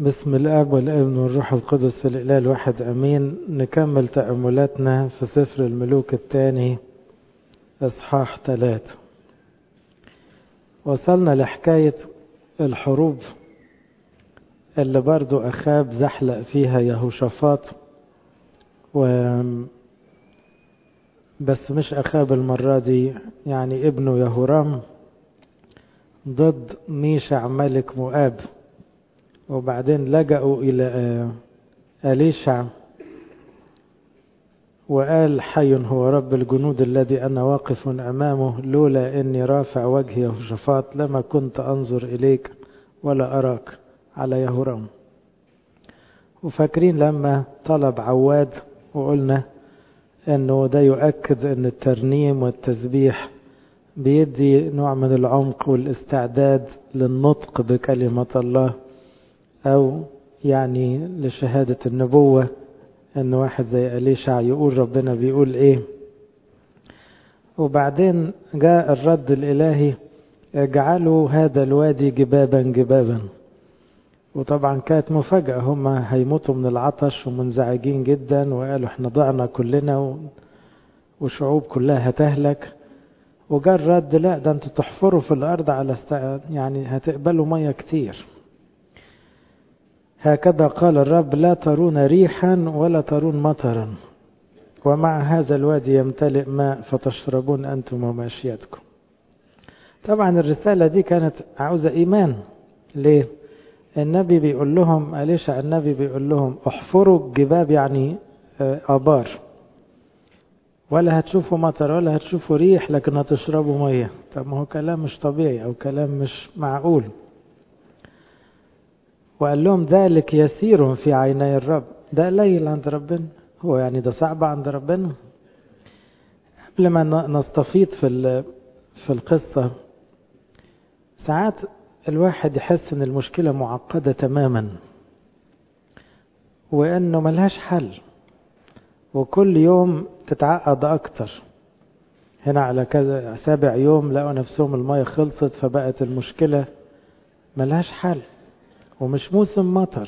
بسم الآب والابن والروح القدس الإله الواحد أمين. نكمل تأملاتنا في سفر الملوك الثاني إصحاح 3. وصلنا لحكاية الحروب اللي برضو أخاب زحلق فيها يهوشافاط، بس مش أخاب المرة دي، يعني ابنه يهورام ضد ميشع ملك مؤاب. وبعدين لجأوا إلى أليشع وقال: حي هو رب الجنود الذي أنا واقف أمامه، لولا إني رافع وجهي يهوشافاط لما كنت أنظر إليك ولا أراك على يهورام. وفاكرين لما طلب عواد وقلنا إنه ده يؤكد إن الترنيم والتسبيح بيدي نوع من العمق والاستعداد للنطق بكلمة الله، أو يعني لشهادة النبوة، أن واحد زي أليشع يقول ربنا بيقول إيه. وبعدين جاء الرد الإلهي: اجعلوا هذا الوادي جبابا جبابا. وطبعا كانت مفاجأة، هم هيموتوا من العطش ومنزعجين جدا، وقالوا احنا ضعنا كلنا وشعوب كلها هتهلك. وجاء الرد: لا، ده انتوا تحفروا في الأرض على يعني هتقبلوا مية كتير. هكذا قال الرب: لا ترون ريحا ولا ترون مطرا، ومع هذا الوادي يمتلئ ماء فتشربون أنتم وماشيتكم. طبعا الرسالة دي كانت عاوزة إيمان. ليه؟ النبي بيقول لهم، أليشع النبي بيقول لهم: احفروا الجباب، يعني آبار، ولا هتشوفوا مطر ولا هتشوفوا ريح، لكن هتشربوا مية. طب ما هو كلام مش طبيعي أو كلام مش معقول. وقال لهم: ذلك يسير في عيني الرب. ده قليل عند ربنا؟ هو يعني ده صعب عند ربنا؟ قبل ما نستفيض في القصة، ساعات الواحد يحس ان المشكلة معقدة تماما وانه ملهاش حل، وكل يوم تتعقد اكتر. هنا على كذا 7 يوم لقوا نفسهم المية خلصت، فبقت المشكلة ملهاش حل ومش موسم مطر.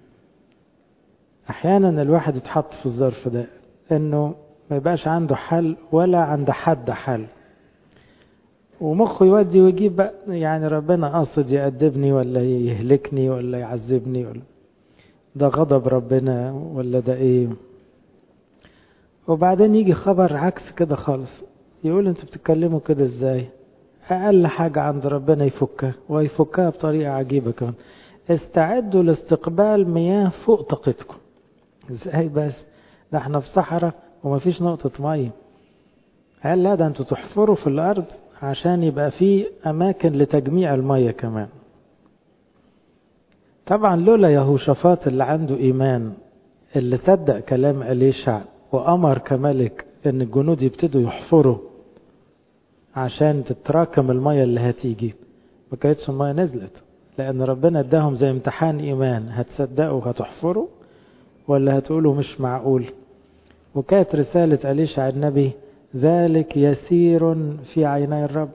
احيانا الواحد يتحط في الظرف ده، انه ما يبقاش عنده حل ولا عند حد حل، ومخه يودي ويجيب بقى، يعني ربنا قاصد يأدبني ولا يهلكني ولا يعذبني، ولا ده غضب ربنا ولا ده ايه. وبعدين يجي خبر عكس كده خالص، يقول: انتوا بتتكلموا كده ازاي؟ اقل حاجة عند ربنا يفكها، ويفكها بطريقة عجيبة كمان. استعدوا لاستقبال مياه فوق طاقتكم. ازاي بس؟ ده احنا في صحراء ومفيش نقطة مية. قال: لا، ده انتوا تحفروا في الارض عشان يبقى في اماكن لتجميع المية كمان. طبعا لولا يهوشافاط اللي عنده ايمان، اللي صدق كلام أليشع وامر كملك ان الجنود يبتدوا يحفروا عشان تتراكم المية اللي هتيجي، ما كانتش المية نزلت، لان ربنا اداهم زي امتحان ايمان: هتصدقوا هتحفروا ولا هتقولوا مش معقول؟ وكانت رسالة أليشع النبي: ذلك يسير في عيني الرب.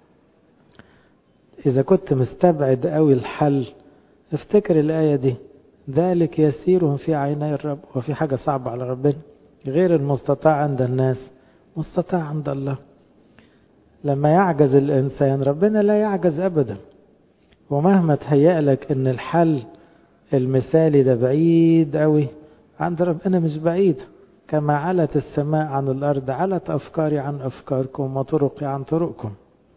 إذا كنت مستبعد قوي الحل، افتكر الآية دي: ذلك يسير في عيني الرب. وفي حاجة صعبة على ربنا؟ غير المستطاع عند الناس مستطاع عند الله. لما يعجز الإنسان، ربنا لا يعجز أبدا. ومهما تهيأ لك إن الحل المثالي ده بعيد قوي، عند ربنا مش بعيد. كما علت السماء عن الأرض علت أفكاري عن أفكاركم وطرقي عن طرقكم.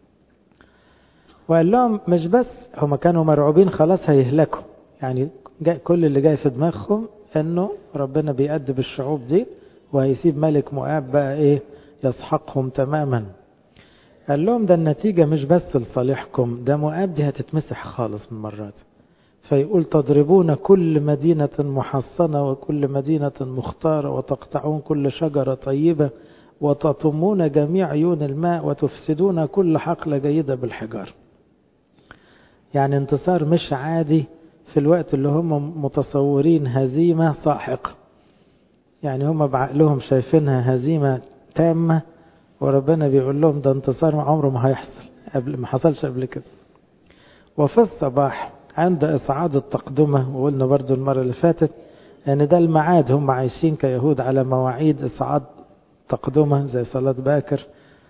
وقال لهم مش بس هم كانوا مرعوبين خلاص هيهلكوا، يعني كل اللي جاي في دماغهم انه ربنا بيأدب الشعوب دي وهيسيب ملك مؤاب بقى ايه يسحقهم تماما. قال لهم: ده النتيجة مش بس لصالحكم، ده مؤاب دي هتتمسح خالص من مرات. فيقول: تضربون كل مدينة محصنة وكل مدينة مختارة، وتقطعون كل شجرة طيبة، وتطمون جميع عيون الماء، وتفسدون كل حقل جيدة بالحجار. يعني انتصار مش عادي في الوقت اللي هم متصورين هزيمة ساحقة. يعني هم بعقلهم شايفينها هزيمة تامة، وربنا بيقول لهم ده انتصار عمره ما هيحصل، ما حصلش قبل كده. وفي الصباح عند إصعاد التقدمة. وقلنا برضو المرة اللي فاتت أن ده الميعاد، هم عايشين كيهود على مواعيد إصعاد تقدمة زي صلاة باكر.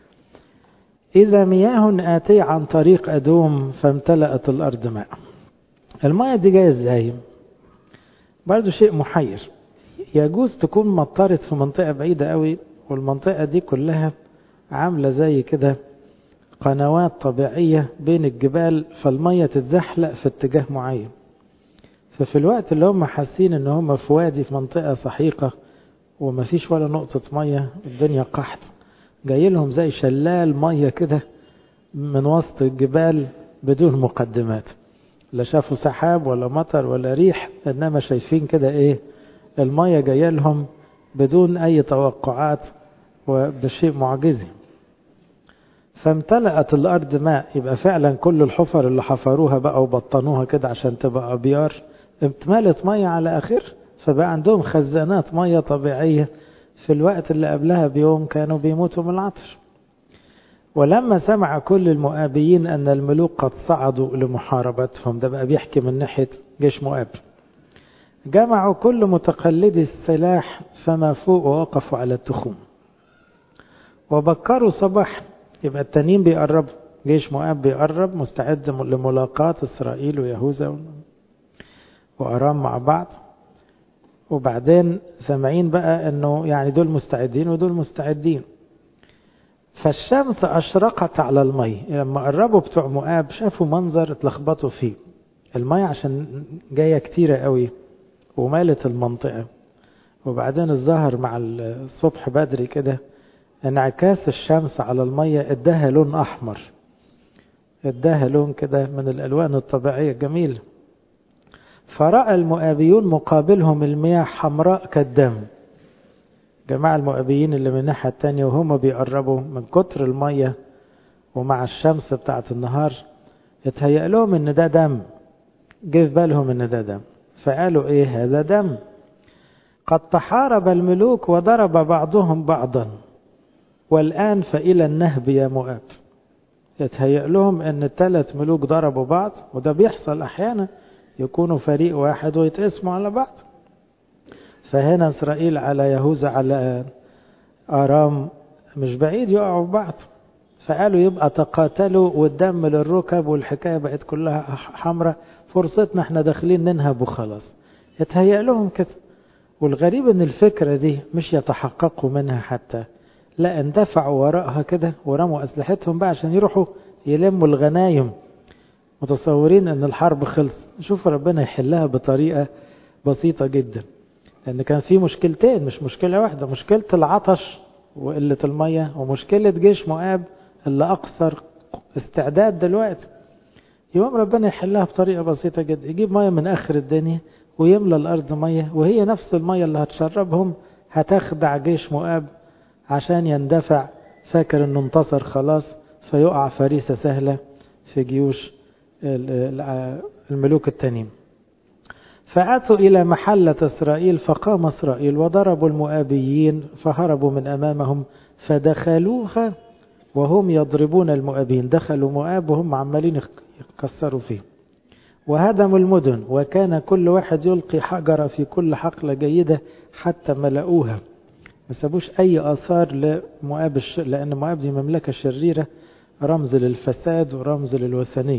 إذا مياه آتية عن طريق أدوم فامتلأت الأرض ماء. المياه دي جاية إزاي؟ برضو شيء محير. يجوز تكون مطرت في منطقة بعيدة قوي، والمنطقة دي كلها عاملة زي كده قنوات طبيعية بين الجبال، فالمية تتزحلق في اتجاه معين. ففي الوقت اللي هم حاسين ان هم في وادي في منطقة سحيقة ومفيش ولا نقطة مية، الدنيا قحط، جاي لهم زي شلال مية كده من وسط الجبال بدون مقدمات، لا شافوا سحاب ولا مطر ولا ريح، انما شايفين كده ايه، المية جاية لهم بدون اي توقعات وبشيء معجزي. فامتلأت الارض ماء، يبقى فعلا كل الحفر اللي حفروها بقى وبطنوها كده عشان تبقى ابيار امتملت مية على اخر، فبقى عندهم خزانات مية طبيعية في الوقت اللي قبلها بيوم كانوا بيموتوا من العطش. ولما سمع كل المؤابيين أن الملوك قد صعدوا لمحاربتهم، ده بقى بيحكي من ناحية جيش مؤاب، جمعوا كل متقلدي السلاح فما فوق ووقفوا على التخوم وبكروا صباح. يبقى التانيين بيقربوا، جيش مؤاب بيقرب مستعد لملاقاة إسرائيل ويهوذا وأرام مع بعض. وبعدين سامعين بقى أنه يعني دول مستعدين ودول مستعدين. فالشمس أشرقت على المي. لما قربوا بتوع مؤاب شافوا منظر اتلخبطوا فيه. المي عشان جاية كتيرة قوي ومالت المنطقة، وبعدين الظهر مع الصبح بدري كده انعكاس الشمس على المية اداها لون أحمر، اداها لون كده من الألوان الطبيعية الجميلة. فرأى المؤابيون مقابلهم المياه حمراء كالدم. جماعة المؤابيين اللي من الناحية التانية وهم بيقربوا من كتر المية ومع الشمس بتاعت النهار اتهيأ لهم ان ده دم، جه في بالهم ان ده دم، فقالوا ايه هذا دم، قد تحارب الملوك وضرب بعضهم بعضا والآن فإلى النهب يا مؤاب. اتهيأ لهم ان الثلاث ملوك ضربوا بعض، وده بيحصل احيانا، يكونوا فريق واحد ويتقسموا على بعض. فهنا إسرائيل على يهوذا على آرام مش بعيد يقعوا بعض، فقالوا يبقى تقاتلوا والدم للركب والحكاية بقت كلها حمراء، فرصتنا احنا داخلين ننهب وخلاص. يتهيأ لهم كده. والغريب ان الفكرة دي مش يتحققوا منها حتى، لا اندفعوا وراءها كده ورموا أسلحتهم بقى عشان يروحوا يلموا الغنايم، متصورين ان الحرب خلص. شوفوا ربنا يحلها بطريقة بسيطة جدا، لأن كان في مشكلتين مش مشكلة واحدة، مشكلة العطش وقلة المية، ومشكلة جيش مؤاب اللي أقصر استعداد دلوقتي. يوم ربنا يحلها بطريقة بسيطة جدا، يجيب مية من آخر الدنيا ويملى الأرض مية، وهي نفس المية اللي هتشربهم هتخدع جيش مؤاب عشان يندفع فاكر انه انتصر خلاص، فيقع فريسة سهلة في جيوش الملوك التانيين. فأتوا إلى محلة إسرائيل فقام إسرائيل وضربوا المؤابيين فهربوا من أمامهم فدخلوها وهم يضربون المؤابين. دخلوا مؤاب وهم عمالين يكسروا فيه وهدموا المدن، وكان كل واحد يلقي حجرة في كل حقلة جيدة حتى ملأوها. ما سابوش أي آثار لمؤاب لأن مؤاب دي مملكة شريرة، رمز للفساد ورمز للوثنية.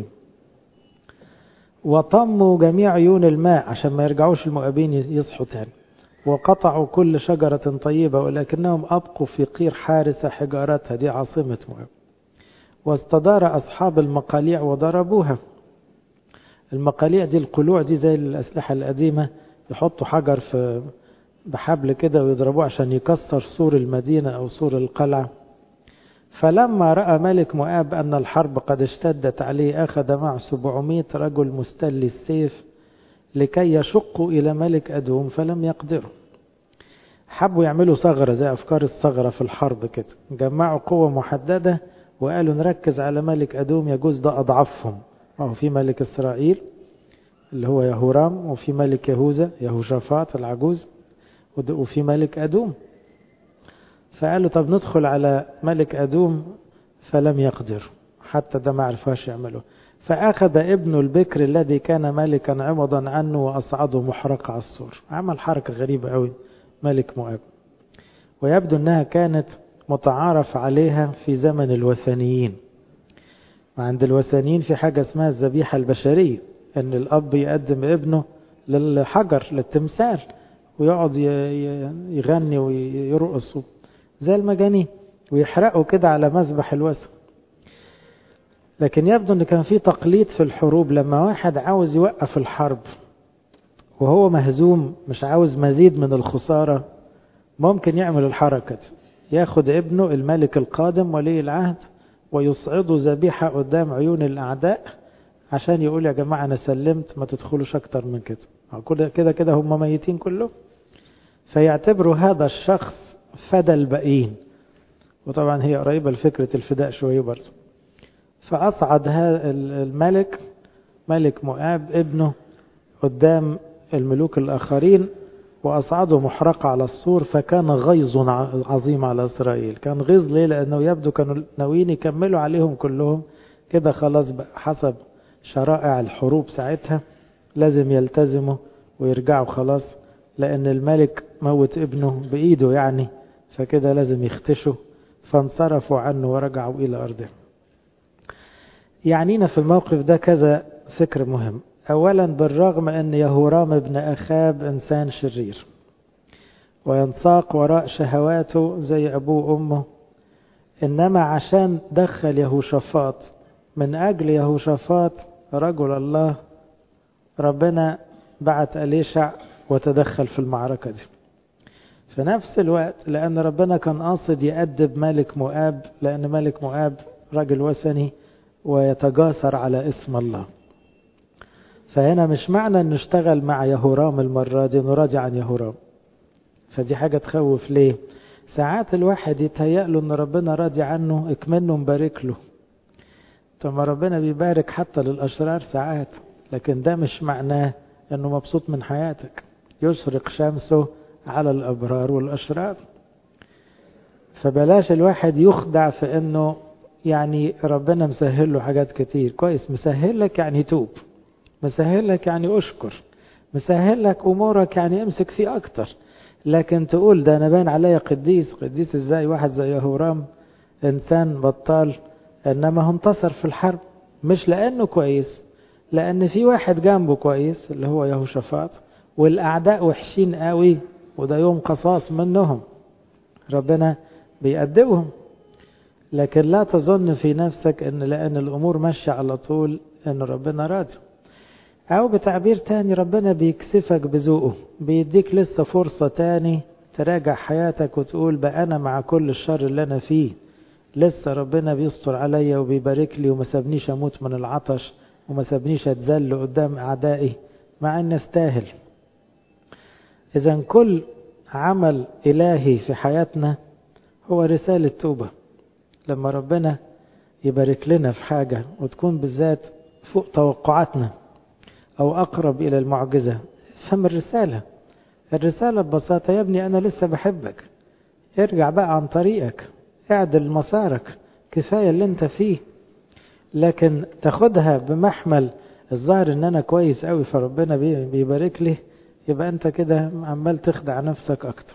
وطموا جميع عيون الماء عشان ما يرجعوش المؤابين يصحوا تاني، وقطعوا كل شجرة طيبة ولكنهم أبقوا في قير حارسة حجارتها، دي عاصمة مؤاب. واستدار أصحاب المقاليع وضربوها. المقاليع دي القلوع دي زي الأسلحة القديمة، يحطوا حجر في بحبل كده ويضربوه عشان يكسر سور المدينة أو سور القلعة. فلما رأى ملك مؤاب أن الحرب قد اشتدت عليه أخذ معه 700 رجل مستلي السيف لكي يشقوا إلى ملك أدوم فلم يقدروا. حبوا يعملوا ثغرة زي أفكار الثغرة في الحرب كده، جمعوا قوة محددة وقالوا نركز على ملك أدوم، يجوز ده أضعفهم. وهو في ملك إسرائيل اللي هو يهورام، وفي ملك يهوذا يهوشافاط العجوز، وفي ملك أدوم. فقالوا طب ندخل على ملك أدوم فلم يقدر، حتى ده ما عرفاش يعمله. فأخذ ابن البكر الذي كان ملكا عوضا عنه وأصعده محرقة على السور. عمل حركة غريبة قوي ملك مؤاب، ويبدو أنها كانت متعارف عليها في زمن الوثنيين. وعند الوثنيين في حاجة اسمها الذبيحة البشرية، أن الأب يقدم ابنه للحجر للتمثال ويقعد يغني ويرقص زي المجانين ويحرقوا كده على مذبح الوثن. لكن يبدو أن كان في تقليد في الحروب، لما واحد عاوز يوقف الحرب وهو مهزوم مش عاوز مزيد من الخسارة، ممكن يعمل الحركة، ياخد ابنه الملك القادم ولي العهد ويصعده ذبيحة قدام عيون الأعداء عشان يقول يا جماعة أنا سلمت، ما تدخلوش أكتر من كده، كده هم ميتين كله. فيعتبروا هذا الشخص فدى الباقيين، وطبعا هي قريبة لفكرة الفداء شوية برضه. فأصعد هذا الملك ملك مؤاب ابنه قدام الملوك الآخرين وأصعده محرقة على السور، فكان غيظ عظيم على إسرائيل. كان غيظ ليه؟ لأنه يبدو كانوا ناويين يكملوا عليهم كلهم كده، خلاص بقى حسب شرائع الحروب ساعتها لازم يلتزموا ويرجعوا خلاص، لأن الملك موت ابنه بإيده يعني، فكده لازم يختشوا. فانصرفوا عنه ورجعوا إلى أرضهم. يعنينا في الموقف ده كذا فكر مهم. أولا، بالرغم أن يهورام ابن أخاب إنسان شرير وينساق وراء شهواته زي أبوه وأمه، إنما عشان دخل يهوشافاط، من أجل يهوشافاط رجل الله ربنا بعت أليشع وتدخل في المعركة دي. في نفس الوقت لأن ربنا كان قاصد يأدب ملك مؤاب، لأن ملك مؤاب رجل وثني ويتجاسر على اسم الله. فهنا مش معنى أن نشتغل مع يهورام المرة دي نراجع عن يهورام، فدي حاجة تخوف. ليه؟ ساعات الواحد يتهيأ له أن ربنا راضي عنه اكمنه مبارك له. ثم ربنا بيبارك حتى للأشرار ساعات، لكن ده مش معناه أنه مبسوط من حياتك. يشرق شمسه على الأبرار والأشرار. فبلاش الواحد يخدع في أنه يعني ربنا مسهل له حاجات كتير. كويس، مسهل لك يعني توب، مسهل لك يعني أشكر، مسهل لك أمورك يعني امسك فيه أكتر. لكن تقول ده أنا باين عليا قديس إزاي واحد زي يهورام إنسان بطال، إنما هو انتصر في الحرب مش لأنه كويس، لأن في واحد جنبه كويس اللي هو يهوشافاط، والأعداء وحشين قوي وده يوم قصاص منهم، ربنا بيأدبهم. لكن لا تظن في نفسك إن لأن الأمور ماشية على طول إن ربنا راضي. أو بتعبير تاني ربنا بيكسفك بذوقه، بيديك لسه فرصة تاني تراجع حياتك وتقول بقى أنا مع كل الشر اللي أنا فيه لسه ربنا بيستر عليا وبيبارك لي وما سابنيش أموت من العطش وما سابنيش أتذل قدام أعدائي مع أن استاهل. إذن كل عمل إلهي في حياتنا هو رسالة توبة. لما ربنا يبارك لنا في حاجة وتكون بالذات فوق توقعاتنا أو أقرب إلى المعجزة، فهم الرسالة ببساطة يا ابني أنا لسه بحبك، ارجع بقى عن طريقك، اعدل مسارك، كفاية اللي انت فيه. لكن تاخدها بمحمل الظاهر ان انا كويس قوي فربنا بيبارك لي، يبقى انت كده عمال تخدع نفسك اكتر.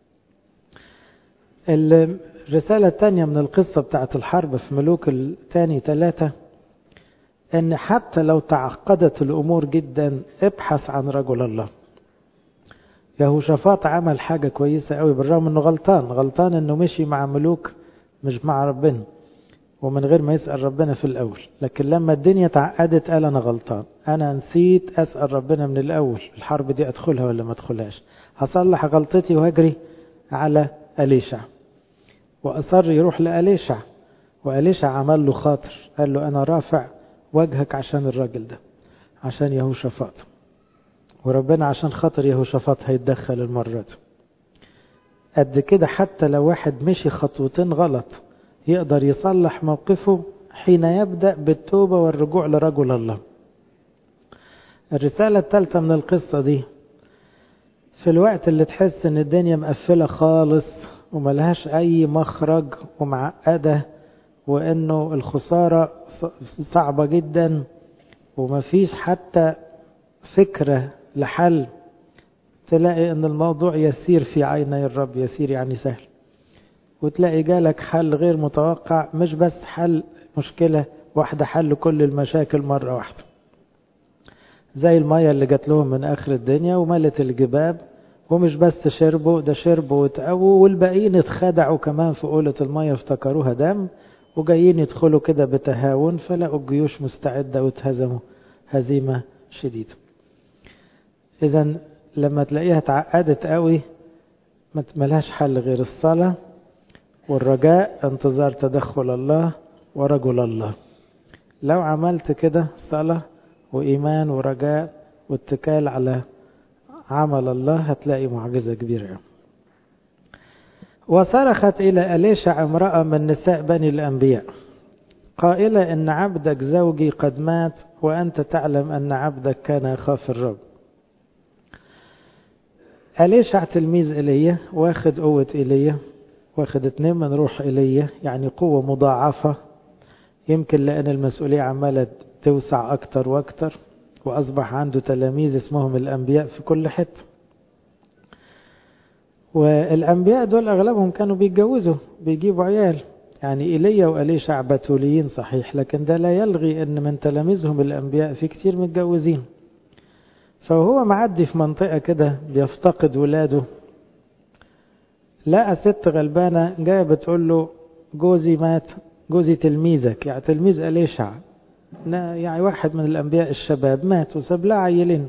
الرسالة الثانية من القصة بتاعت الحرب في ملوك الثاني 3، ان حتى لو تعقدت الامور جدا ابحث عن رجل الله. يهوشافاط عمل حاجة كويسة قوي بالرغم انه غلطان انه مشي مع ملوك مش مع ربنا ومن غير ما يسأل ربنا في الأول. لكن لما الدنيا تعقدت قال أنا غلطان، أنا نسيت أسأل ربنا من الأول الحرب دي أدخلها ولا ما أدخلهاش، هصلح غلطتي وهجري على أليشع. وأصر يروح لأليشع، وأليشع عمل له خاطر، قال له أنا رافع وجهك عشان الراجل ده، عشان يهوشافاط، وربنا عشان خاطر يهوشافاط هيتدخل المرة دي. قد كده حتى لو واحد مشي خطوتين غلط يقدر يصلح موقفه حين يبدأ بالتوبة والرجوع لرجل الله. الرسالة الثالثة من القصة دي، في الوقت اللي تحس ان الدنيا مقفلة خالص وملهاش اي مخرج ومعقدة وانه الخسارة صعبة جدا، ومفيش حتى فكرة لحل، تلاقي ان الموضوع يسير في عيني الرب. يسير يعني سهل، وتلاقي جالك حل غير متوقع، مش بس حل مشكلة واحدة، حل كل المشاكل مرة واحدة. زي المية اللي جات لهم من آخر الدنيا وملت الجباب، ومش بس شربوا، ده شربوا وتقووا، والباقيين اتخدعوا كمان في قولة المية، افتكروها دم، وجايين يدخلوا كده بتهاون، فلقوا الجيوش مستعدة واتهزموا هزيمة شديدة. إذا لما تلاقيها اتعقدت قوي ملهاش حل غير الصلاة والرجاء، انتظار تدخل الله ورجل الله. لو عملت كده صلاة وإيمان ورجاء واتكال على عمل الله، هتلاقي معجزة كبيرة. وصرخت إلى أليشع امرأة من نساء بني الأنبياء قائلة: إن عبدك زوجي قد مات، وأنت تعلم أن عبدك كان يخاف الرب. أليشع تلميذ إيليا، واخد قوة إيليا، واخد 2 من روح إيليا، يعني قوة مضاعفة، يمكن لأن المسؤولية عمالة توسع أكتر وأكتر، وأصبح عنده تلاميذ اسمهم الأنبياء في كل حتة. والأنبياء دول أغلبهم كانوا بيتجوزوا، بيجيبوا عيال، يعني إيليا وأليشع بتوليين صحيح، لكن ده لا يلغي أن من تلاميذهم الأنبياء في كتير متجوزين. فهو معدي في منطقة كده بيفتقد ولاده، لقى ست غلبانة جاية بتقول له: جوزي مات، جوزي تلميذك، يعني تلميذ أليشع، يعني واحد من الأنبياء الشباب، مات وساب لها عيلين.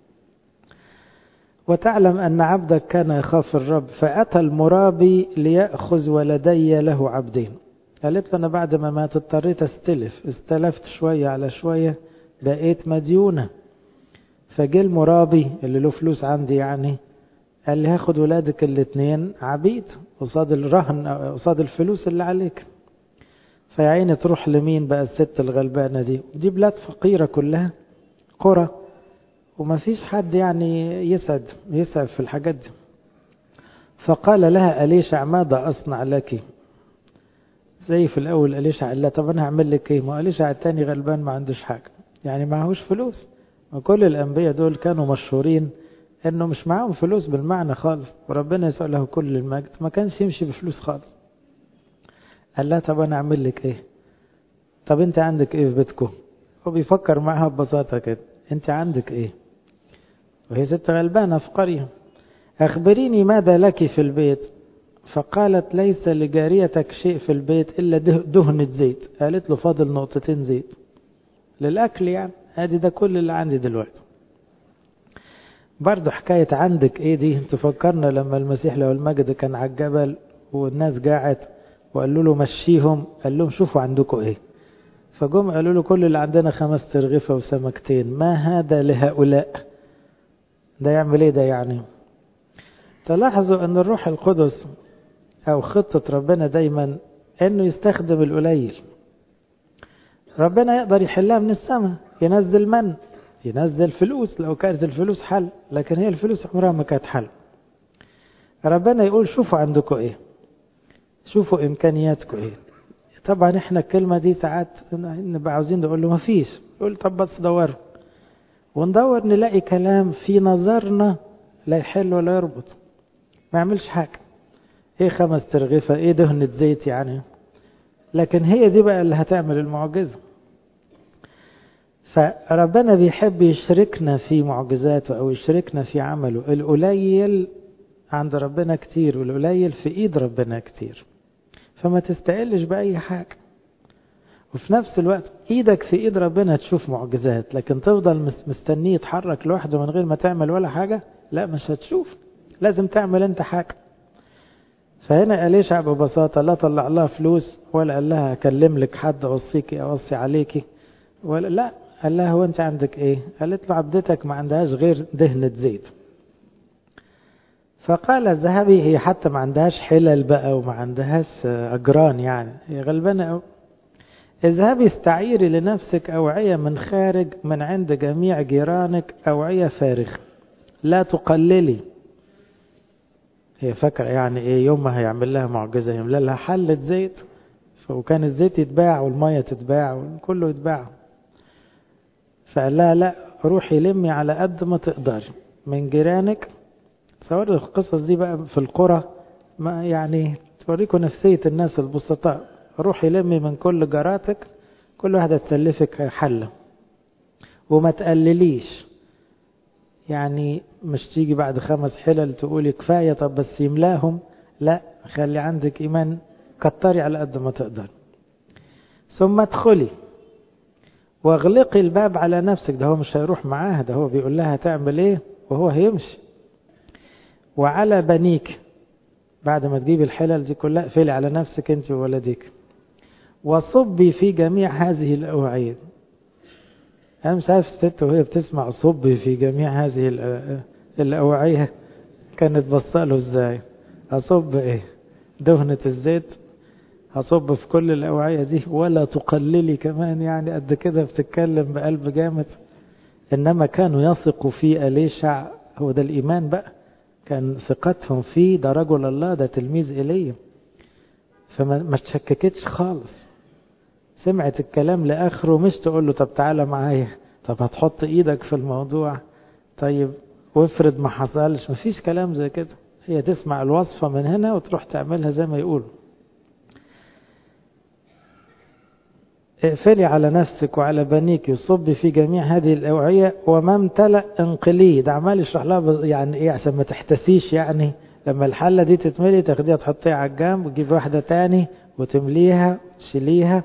وتعلم أن عبدك كان يخاف الرب، فأتى المرابي ليأخذ ولدي له عبدين. قالت له: أنا بعد ما مات اضطريت استلفت شوية على شوية، بقيت مديونة. فجي المرابي اللي له فلوس عندي، يعني قال لي: هاخد ولادك 2 عبيد قصاد الرهن، قصاد الفلوس اللي عليك. فيعيني تروح لمين بقى الست الغلبانة دي بلاد فقيرة كلها، قرى، وما فيش حد يعني يسعد في الحاجات دي. فقال لها أليشع: ماذا أصنع لك؟ زي في الأول أليشع قال لها: طب أنا هعمل لك إيه؟ ما أليشع التاني غلبان ما عندوش حاجة، يعني معهوش فلوس. وكل الأنبياء دول كانوا مشهورين إنه مش معهم فلوس بالمعنى خالص، وربنا يسأل له كل المجد، ما كانش يمشي بفلوس خالص. قال لها: طب أنا أعمل لك إيه؟ طب أنت عندك إيه في بيتكم؟ هو بيفكر معها ببساطة كده: أنت عندك إيه؟ وهي ست غلبانة في قرية. أخبريني ماذا لك في البيت؟ فقالت: ليس لجاريتك شيء في البيت إلا دهنة زيت. قالت له: فاضل 2 نقطة زيت للأكل، يعني هذه ده كل اللي عندي دلوقتي. برضو حكاية عندك إيه دي تفكرنا لما المسيح له المجد كان على الجبل والناس قاعد وقالوا له مشيهم، قال لهم: شوفوا عندكم إيه. فجم قالوا له: كل اللي عندنا 5 ترغيفة وسمكتين. ما هذا لهؤلاء؟ ده يعمل إيه ده يعني؟ تلاحظوا أن الروح القدس أو خطة ربنا دايما أنه يستخدم القليل. ربنا يقدر يحلها من السماء، ينزل من، ينزل فلوس لو كانت الفلوس حل، لكن هي الفلوس عمرها ما كانت حل. ربنا يقول: شوفوا عندكم إيه، شوفوا إمكانياتكم إيه. طبعا إحنا الكلمة دي ساعات نبقى عاوزين نقول له ما فيش، يقول: طب بس دور، وندور نلاقي كلام في نظرنا لا يحل ولا يربط، ما يعملش حاجة. ايه 5 ترغيفة، ايه دهنة زيت يعني؟ لكن هي دي بقى اللي هتعمل المعجزة. فربنا بيحب يشركنا في معجزاته او يشركنا في عمله. القليل عند ربنا كتير، والقليل في ايد ربنا كتير، فما تستقلش بأي حاجة. وفي نفس الوقت ايدك في ايد ربنا تشوف معجزات، لكن تفضل مستنيه يتحرك لوحده من غير ما تعمل ولا حاجة، لا مش هتشوف، لازم تعمل انت حاجة. فهنا أليشع ببساطة لا طلع لها فلوس، ولا قال لها أكلم لك حد أوصيكي أوصي عليكي، ولا لا، قال لها: هو أنت عندك إيه؟ قالت له: عبدتك ما عندهاش غير دهنة زيت. فقال: اذهبي. هي حتى ما عندهاش حلل بقى وما عندهاش أجران، يعني هي غلبانة. اذهبي استعيري لنفسك أوعية من خارج، من عند جميع جيرانك، أوعية فارغة لا تقللي. هي فاكرة يعني ايه يوم ما هيعمل لها معجزة يملى لها حلة زيت، وكان الزيت يتباع والمية تتباع وكله يتباع. فقال لها لا، روحي لمي على قد ما تقدري من جيرانك. تصور القصص دي بقى في القرى، ما يعني توريكم نفسية الناس البسطاء. روحي لمي من كل جاراتك، كل واحدة تسلفك حلة، وما تقلليش. يعني مش تيجي بعد 5 حلل تقولي كفاية طب بس يملاهم، لا، خلي عندك إيمان، كتري على قد ما تقدر. ثم ادخلي واغلقي الباب على نفسك. ده هو مش هيروح معاها، ده هو بيقول لها تعمل ايه وهو هيمشي. وعلى بنيك، بعد ما تجيب الحلل دي كلها اقفلي على نفسك انت وولدك. وصبي في جميع هذه الأوعية. أنا مش عارف الست وهي بتسمع صبي في جميع هذه الأوعية كانت بصاله ازاي. أصب ايه؟ دهنة الزيت هصب في كل الأوعية دي ولا تقللي كمان؟ يعني قد كده بتتكلم بقلب جامد. إنما كانوا يثقوا في أليشع، هو ده الإيمان بقى، كان ثقتهم فيه، ده رجل الله، ده تلميذ إيليا. فما تشككتش خالص، سمعت الكلام لآخره، مش تقول له طب تعالى معايا، طب هتحط إيدك في الموضوع، طيب وافرض ما حصلش. مفيش كلام زي كده، هي تسمع الوصفة من هنا وتروح تعملها زي ما يقولوا. اقفلي على نفسك وعلى بنيك، يصب في جميع هذه الأوعية وما امتلأ انقليه. ده عمال يشرح لها يعني ايه عشان ما تحتسيش. يعني لما الحلة دي تتملي تاخديها تحطيها على الجنب وتجيب واحدة تاني وتمليها وتشيليها.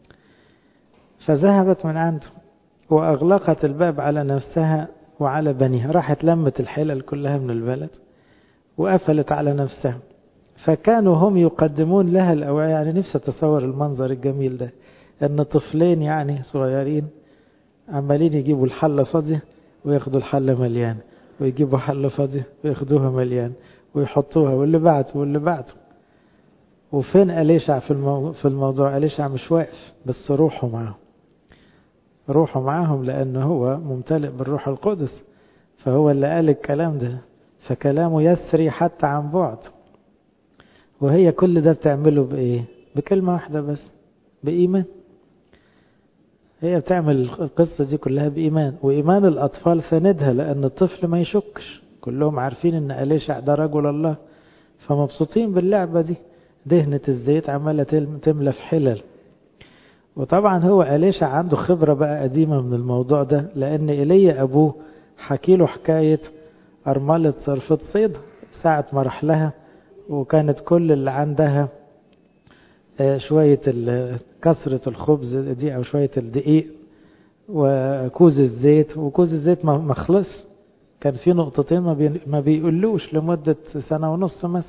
فذهبت من عنده وأغلقت الباب على نفسها وعلى بنيها. راحت لمت الحلل كلها من البلد وقفلت على نفسها. فكانوا هم يقدمون لها الأوعية. يعني نفسي أتصور المنظر الجميل ده، أن طفلين يعني صغيرين عمالين يجيبوا الحلة فاضية وياخدوا الحلة مليان، ويجيبوا حلة فاضية وياخدوها مليان ويحطوها، واللي بعده واللي بعده. وفين أليشع في الموضوع؟ أليشع مش واقف، بس روحه معهم، روحه معهم، لأنه هو ممتلئ بالروح القدس، فهو اللي قال الكلام ده، فكلامه يسري حتى عن بعد. وهي كل ده بتعمله بإيه؟ بكلمة واحدة بس، بإيمان. هي بتعمل القصة دي كلها بإيمان، وإيمان الأطفال سندها، لأن الطفل ما يشكش، كلهم عارفين أن أليشع ده رجل الله، فمبسوطين باللعبة دي. دهنة الزيت عمالة تملى في حلل. وطبعا هو أليشع عنده خبرة بقى قديمة من الموضوع ده، لأن إيليا أبوه حكي له حكاية أرملة صرفة صيد ساعة ما راح لها، وكانت كل اللي عندها شوية كسرة الخبز دي أو شوية الدقيق وكوز الزيت، وكوز الزيت ما خلص، كان في نقطتين ما بيقولوش لمدة 1.5 سنة مثلا.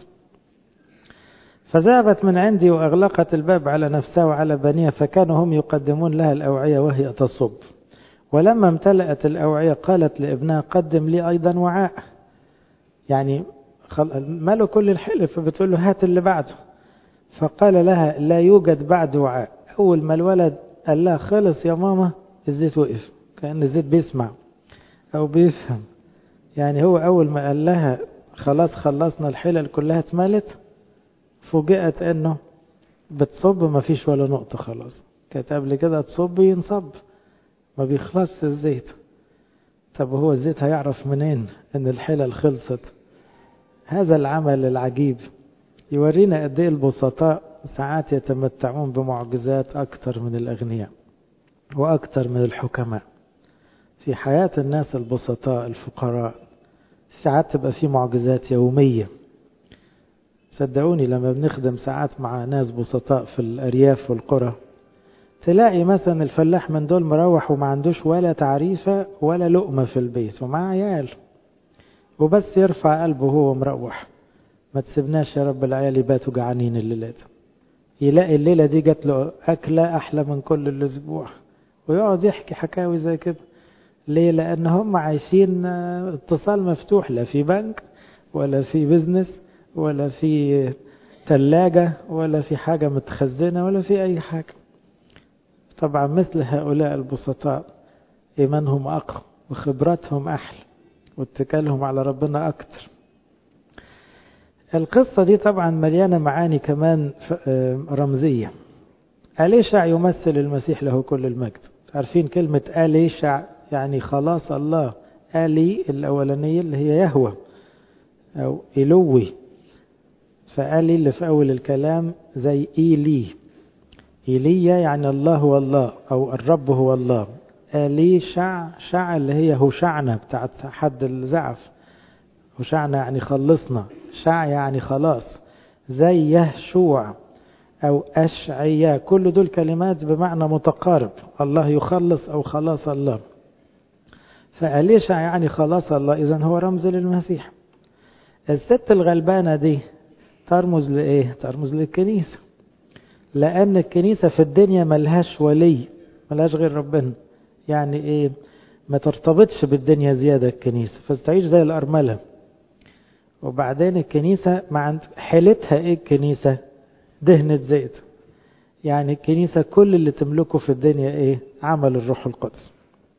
فذهبت من عندي وأغلقت الباب على نفسها وعلى بنيها، فكانوا هم يقدمون لها الأوعية وهي تصب. ولما امتلأت الأوعية قالت لابنها قدم لي أيضا وعاء. يعني ماله كل الحلف، فبتقول له هات اللي بعده. فقال لها لا يوجد بعد وعاء. أول ما الولد قال لها خلص يا ماما، الزيت وقف، كأن الزيت بيسمع أو بيفهم. يعني هو أول ما قال لها خلاص خلصنا الحلل كلها اتملت، فوجئت أنه بتصب ما فيش ولا نقطة خلاص. كانت قبل كده تصب ينصب ما بيخلصش الزيت. طب هو الزيت هيعرف منين أن الحلل خلصت؟ هذا العمل العجيب يورينا قد ايه البسطاء ساعات يتمتعون بمعجزات أكثر من الأغنياء وأكثر من الحكماء. في حياة الناس البسطاء الفقراء ساعات تبقى في معجزات يومية. صدقوني لما بنخدم ساعات مع ناس بسطاء في الأرياف والقرى، تلاقي مثلا الفلاح من دول مروح وما عندوش ولا تعريفة ولا لقمة في البيت ومع عيال، وبس يرفع قلبه وهو مروح، ما تسيبناش يا رب العيال يباتوا جعانين الليلة. يلاقي الليلة دي جات له أكلة أحلى من كل الأسبوع، ويقعد يحكي حكاوي زي كده. ليه؟ لأن هم عايشين اتصال مفتوح، لا في بنك ولا في بزنس ولا في ثلاجة ولا في حاجة متخزنة ولا في أي حاجة. طبعا مثل هؤلاء البسطاء إيمانهم أقوى وخبرتهم أحلى واتكالهم على ربنا أكتر. القصة دي طبعا مليانة معاني كمان رمزية. أليشع يمثل المسيح له كل المجد. عارفين كلمة أليشع يعني خلاص الله. آلي الأولانية اللي هي يهوه أو إلوي، فآلي اللي في أول الكلام زي إيلي. إيليا يعني الله هو الله أو الرب هو الله. آلي شع اللي هي هوشعنا بتاعت حد الزعف. هوشعنا يعني خلصنا، شع يعني خلاص. زي يهشوع أو أشعيا، كل دول كلمات بمعنى متقارب، الله يخلص أو خلاص الله. فأليشع يعني خلاص الله، إذن هو رمز للمسيح. الست الغلبانة دي ترمز لإيه؟ ترمز للكنيسة، لأن الكنيسة في الدنيا ملهاش ولي، ملهاش غير ربنا. يعني إيه؟ ما ترتبطش بالدنيا زيادة الكنيسة، فتعيش زي الأرملة. وبعدين الكنيسة مع حيلتها إيه؟ الكنيسة دهنة زيت. يعني الكنيسة كل اللي تملكه في الدنيا إيه؟ عمل الروح القدس.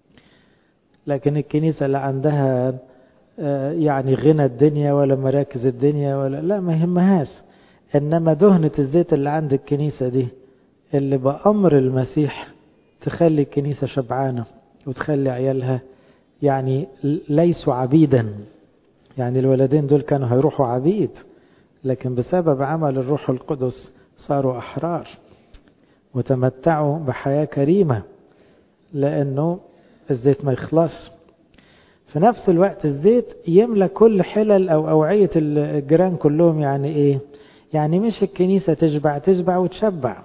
لكن الكنيسة لا عندها يعني غنى الدنيا ولا مراكز الدنيا ولا، لا ما يهمهاش. إنما دهنة الزيت اللي عند الكنيسة دي اللي بأمر المسيح تخلي الكنيسة شبعانة وتخلي عيالها يعني ليسوا عبيدا. يعني الولدين دول كانوا هيروحوا عبيد، لكن بسبب عمل الروح القدس صاروا أحرار وتمتعوا بحياة كريمة، لأنه الزيت ما يخلص. في نفس الوقت الزيت يملى كل حلل أو أوعية الجيران كلهم. يعني إيه؟ يعني مش الكنيسة تشبع وتشبع.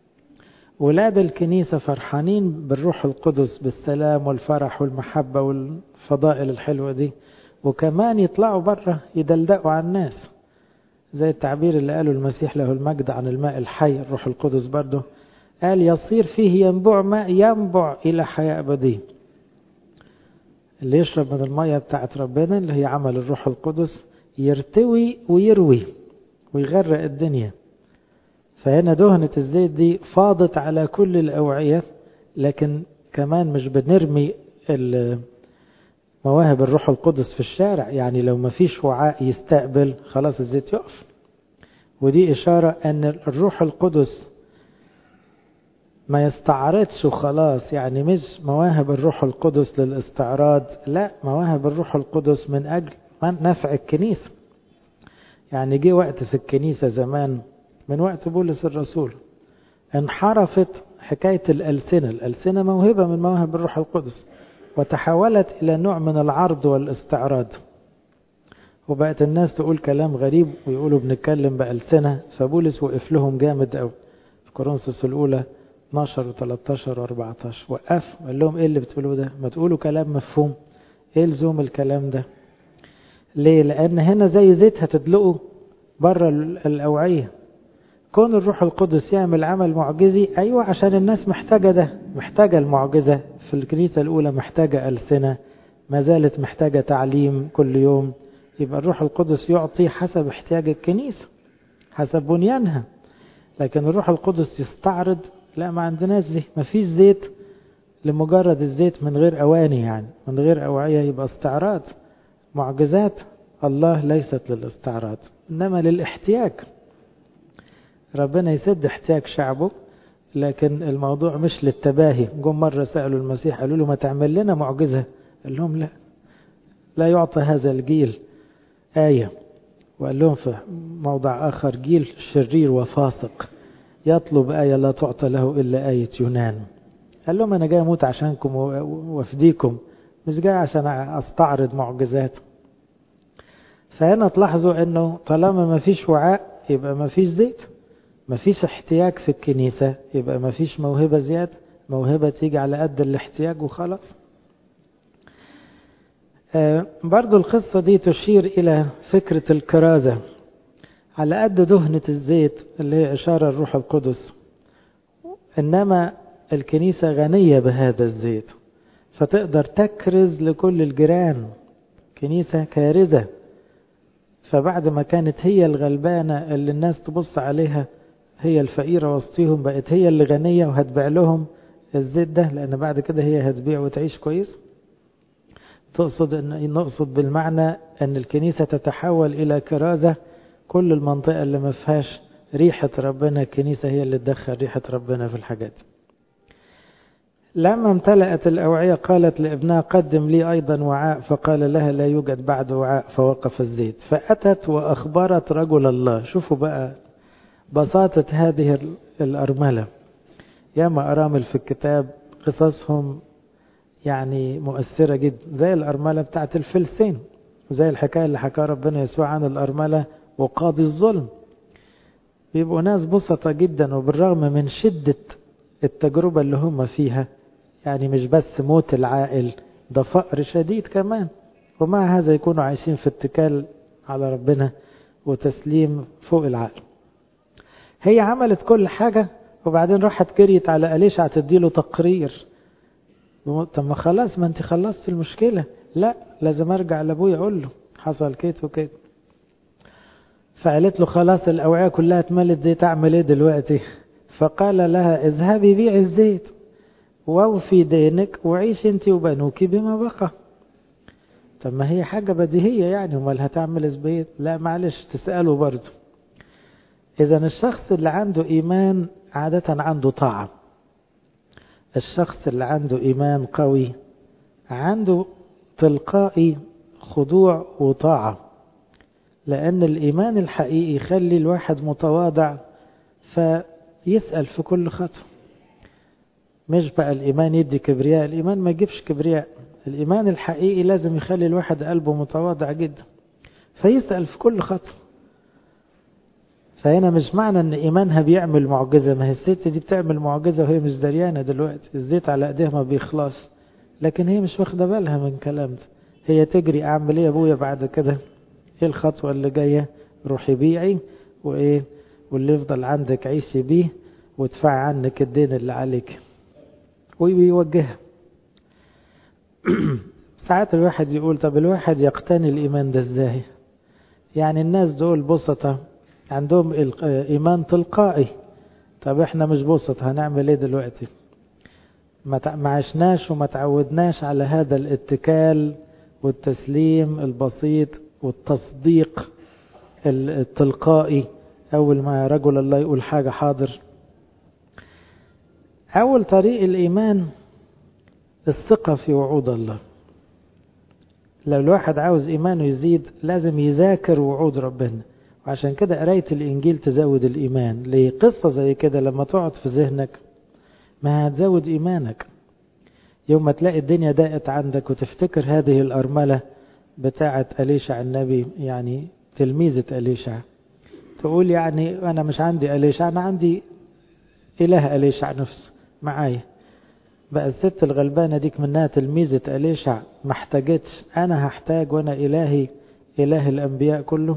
ولاد الكنيسة فرحانين بالروح القدس، بالسلام والفرح والمحبة والفضائل الحلوة دي، وكمان يطلعوا بره يدلدقوا على الناس، زي التعبير اللي قاله المسيح له المجد عن الماء الحي. الروح القدس برضه قال يصير فيه ينبع ماء ينبع إلى حياة أبدية. اللي يشرب من المية بتاعت ربنا اللي هي عمل الروح القدس يرتوي ويروي ويغرق الدنيا. فهنا دهنة الزيت دي فاضت على كل الأوعية، لكن كمان مش بنرمي مواهب الروح القدس في الشارع. يعني لو ما فيش وعاء يستقبل خلاص الزيت يقف. ودي إشارة أن الروح القدس ما يستعرضش وخلاص. يعني مش مواهب الروح القدس للاستعراض، لا، مواهب الروح القدس من أجل نفع الكنيسة. يعني جه وقت في الكنيسة زمان من وقت بولس الرسول انحرفت حكاية الألسنة موهبة من مواهب الروح القدس، وتحولت إلى نوع من العرض والاستعراض، وبقت الناس تقول كلام غريب ويقولوا بنتكلم بألسنة. فبولس وقف لهم جامد أوي في كورنثوس الأولى 12 و13 و14. وقف قال لهم إيه اللي بتقولوا ده؟ ما تقولوا كلام مفهوم. إيه لزوم الكلام ده؟ ليه؟ لأن هنا زي زيت هتدلقوا بره الأوعية. كون الروح القدس يعمل عمل معجزي، أيوة، عشان الناس محتاجة ده، محتاجة المعجزة. في الكنيسة الأولى محتاجة ألسنة، ما زالت محتاجة تعليم كل يوم. يبقى الروح القدس يعطي حسب احتياج الكنيسة، حسب بنيانها. لكن الروح القدس يستعرض، لا، ما عندناش دي. ما فيش زيت لمجرد الزيت من غير أواني، يعني من غير أوعية يبقى استعراض. معجزات الله ليست للاستعراض إنما للاحتياج. ربنا يسد احتياج شعبه، لكن الموضوع مش للتباهي. جم مرة سألوا المسيح قالوا له ما تعمل لنا معجزة؟ قال لهم لا، لا يعطى هذا الجيل آية. وقال لهم في موضع آخر جيل شرير وفاسق يطلب آية لا تعطى له إلا آية يونان. قال لهم أنا جاي أموت عشانكم وافديكم، مش جاي عشان أستعرض معجزات. فهنا تلاحظوا أنه طالما ما فيش وعاء يبقى ما فيش زيت، ما فيش احتياج في الكنيسة يبقى ما فيش موهبة زيادة. موهبة تيجي على قد الاحتياج وخلاص. برضو القصة دي تشير إلى فكرة الكرازة. على قد دهنة الزيت اللي هي إشارة الروح القدس، إنما الكنيسة غنية بهذا الزيت، فتقدر تكرز لكل الجيران. كنيسة كارزة. فبعد ما كانت هي الغلبانة اللي الناس تبص عليها، هي الفقيرة وسطيهم، بقت هي اللي غنية وهتبيع لهم الزيت ده، لأن بعد كده هي هتبيع وتعيش كويس. نقصد بالمعنى أن الكنيسة تتحول إلى كرازة. كل المنطقة اللي ما فيهاش ريحة ربنا، الكنيسة هي اللي تدخل ريحة ربنا في الحاجات. لما امتلأت الأوعية قالت لابنها قدم لي أيضا وعاء، فقال لها لا يوجد بعد وعاء، فوقف الزيت. فأتت وأخبرت رجل الله. شوفوا بقى بساطة هذه الأرملة. ياما أرامل في الكتاب قصصهم يعني مؤثرة جدا، زي الأرملة بتاعت الفلسطين، زي الحكاية اللي حكاها ربنا يسوع عن الأرملة وقاضي الظلم. بيبقوا ناس بسطة جدا، وبالرغم من شدة التجربة اللي هم فيها، يعني مش بس موت العائل، ده فقر شديد كمان، ومع هذا يكونوا عايشين في اتكال على ربنا وتسليم فوق العقل. هي عملت كل حاجة، وبعدين راحت جريت على أليشع تديله تقرير. طب ما خلاص، ما انت خلصت المشكلة. لا، لازم ارجع لابويا اقول له حصل كده وكده. فقالت له خلاص الأوعية كلها اتملت زيت، اعمل ايه دلوقتي؟ فقال لها اذهبي بيعي الزيت ووفي دينك وعيش انت وبنوك بما بقى. طب ما هي حاجة بديهية يعني، امال هتعمل ازاي؟ لا معلش تسأله برضه. اذا الشخص اللي عنده ايمان عادة عنده طاعة. الشخص اللي عنده ايمان قوي عنده تلقائي خضوع وطاعة، لأن الإيمان الحقيقي يخلي الواحد متواضع فيسأل في كل خطوة. مش بقى الإيمان يدي كبرياء، الإيمان ما يجيبش كبرياء. الإيمان الحقيقي لازم يخلي الواحد قلبه متواضع جدا فيسأل في كل خطوة. فهنا مش معنى ان إيمانها بيعمل معجزة، ما هي الست دي بتعمل معجزة وهي مش دريانة دلوقتي، الزيت على ايديها ما بيخلص، لكن هي مش واخدة بالها من كلام ده. هي تجري اعمل ايه يا ابويا بعد كده؟ ايه الخطوة اللي جاية؟ روحي بيعي وايه، واللي يفضل عندك عيشي بيه وادفعي عنك الدين اللي عليك، ويوجهها. ساعات الواحد يقول طب الواحد يقتني الإيمان ده ازاي؟ يعني الناس دول بسطة عندهم إيمان تلقائي، طب احنا مش بسط هنعمل ايه دلوقتي؟ ما عشناش وما تعودناش على هذا الاتكال والتسليم البسيط والتصديق التلقائي. أول ما رجل الله يقول حاجة حاضر. أول طريق الإيمان الثقة في وعود الله. لو الواحد عاوز إيمانه يزيد لازم يذاكر وعود ربنا، وعشان كده قراية الإنجيل تزود الإيمان. ليه؟ قصة زي كده لما تقعد في ذهنك ما هتزود إيمانك. يوم ما تلاقي الدنيا ضاقت عندك وتفتكر هذه الأرملة بتاعة أليشع النبي، يعني تلميذة أليشع، تقول يعني أنا مش عندي أليشع، أنا عندي إله أليشع نفسه معايا. بقى الست الغلبانة ديك منها تلميذة أليشع ما احتاجتش، أنا هحتاج وأنا إلهي إله الأنبياء كله.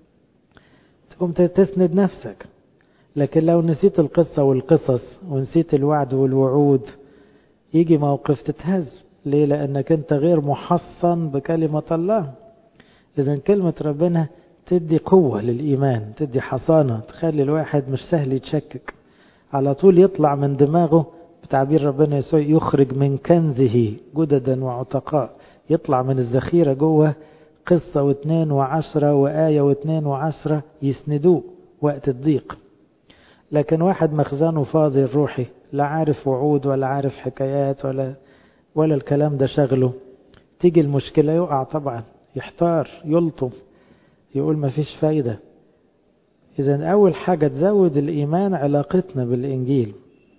تقوم تسند نفسك. لكن لو نسيت القصة والقصص ونسيت الوعد والوعود يجي موقف تتهز. ليه؟ لأنك أنت غير محصن بكلمة الله. إذن كلمة ربنا تدي قوة للإيمان، تدي حصانة، تخلي الواحد مش سهل يتشكك، على طول يطلع من دماغه بتعبير ربنا يسوع يخرج من كنزه جددا وعتقاء. يطلع من الذخيرة جوه قصة واثنين وعشرة وآية واثنين وعشرة يسندوه وقت الضيق. لكن واحد مخزنه فاضي الروحي، لا عارف وعود ولا عارف حكايات ولا الكلام ده شغله، تيجي المشكلة يقع طبعا، يحتار يلطم يقول ما فيش فايدة. إذن أول حاجة تزود الإيمان علاقتنا بالإنجيل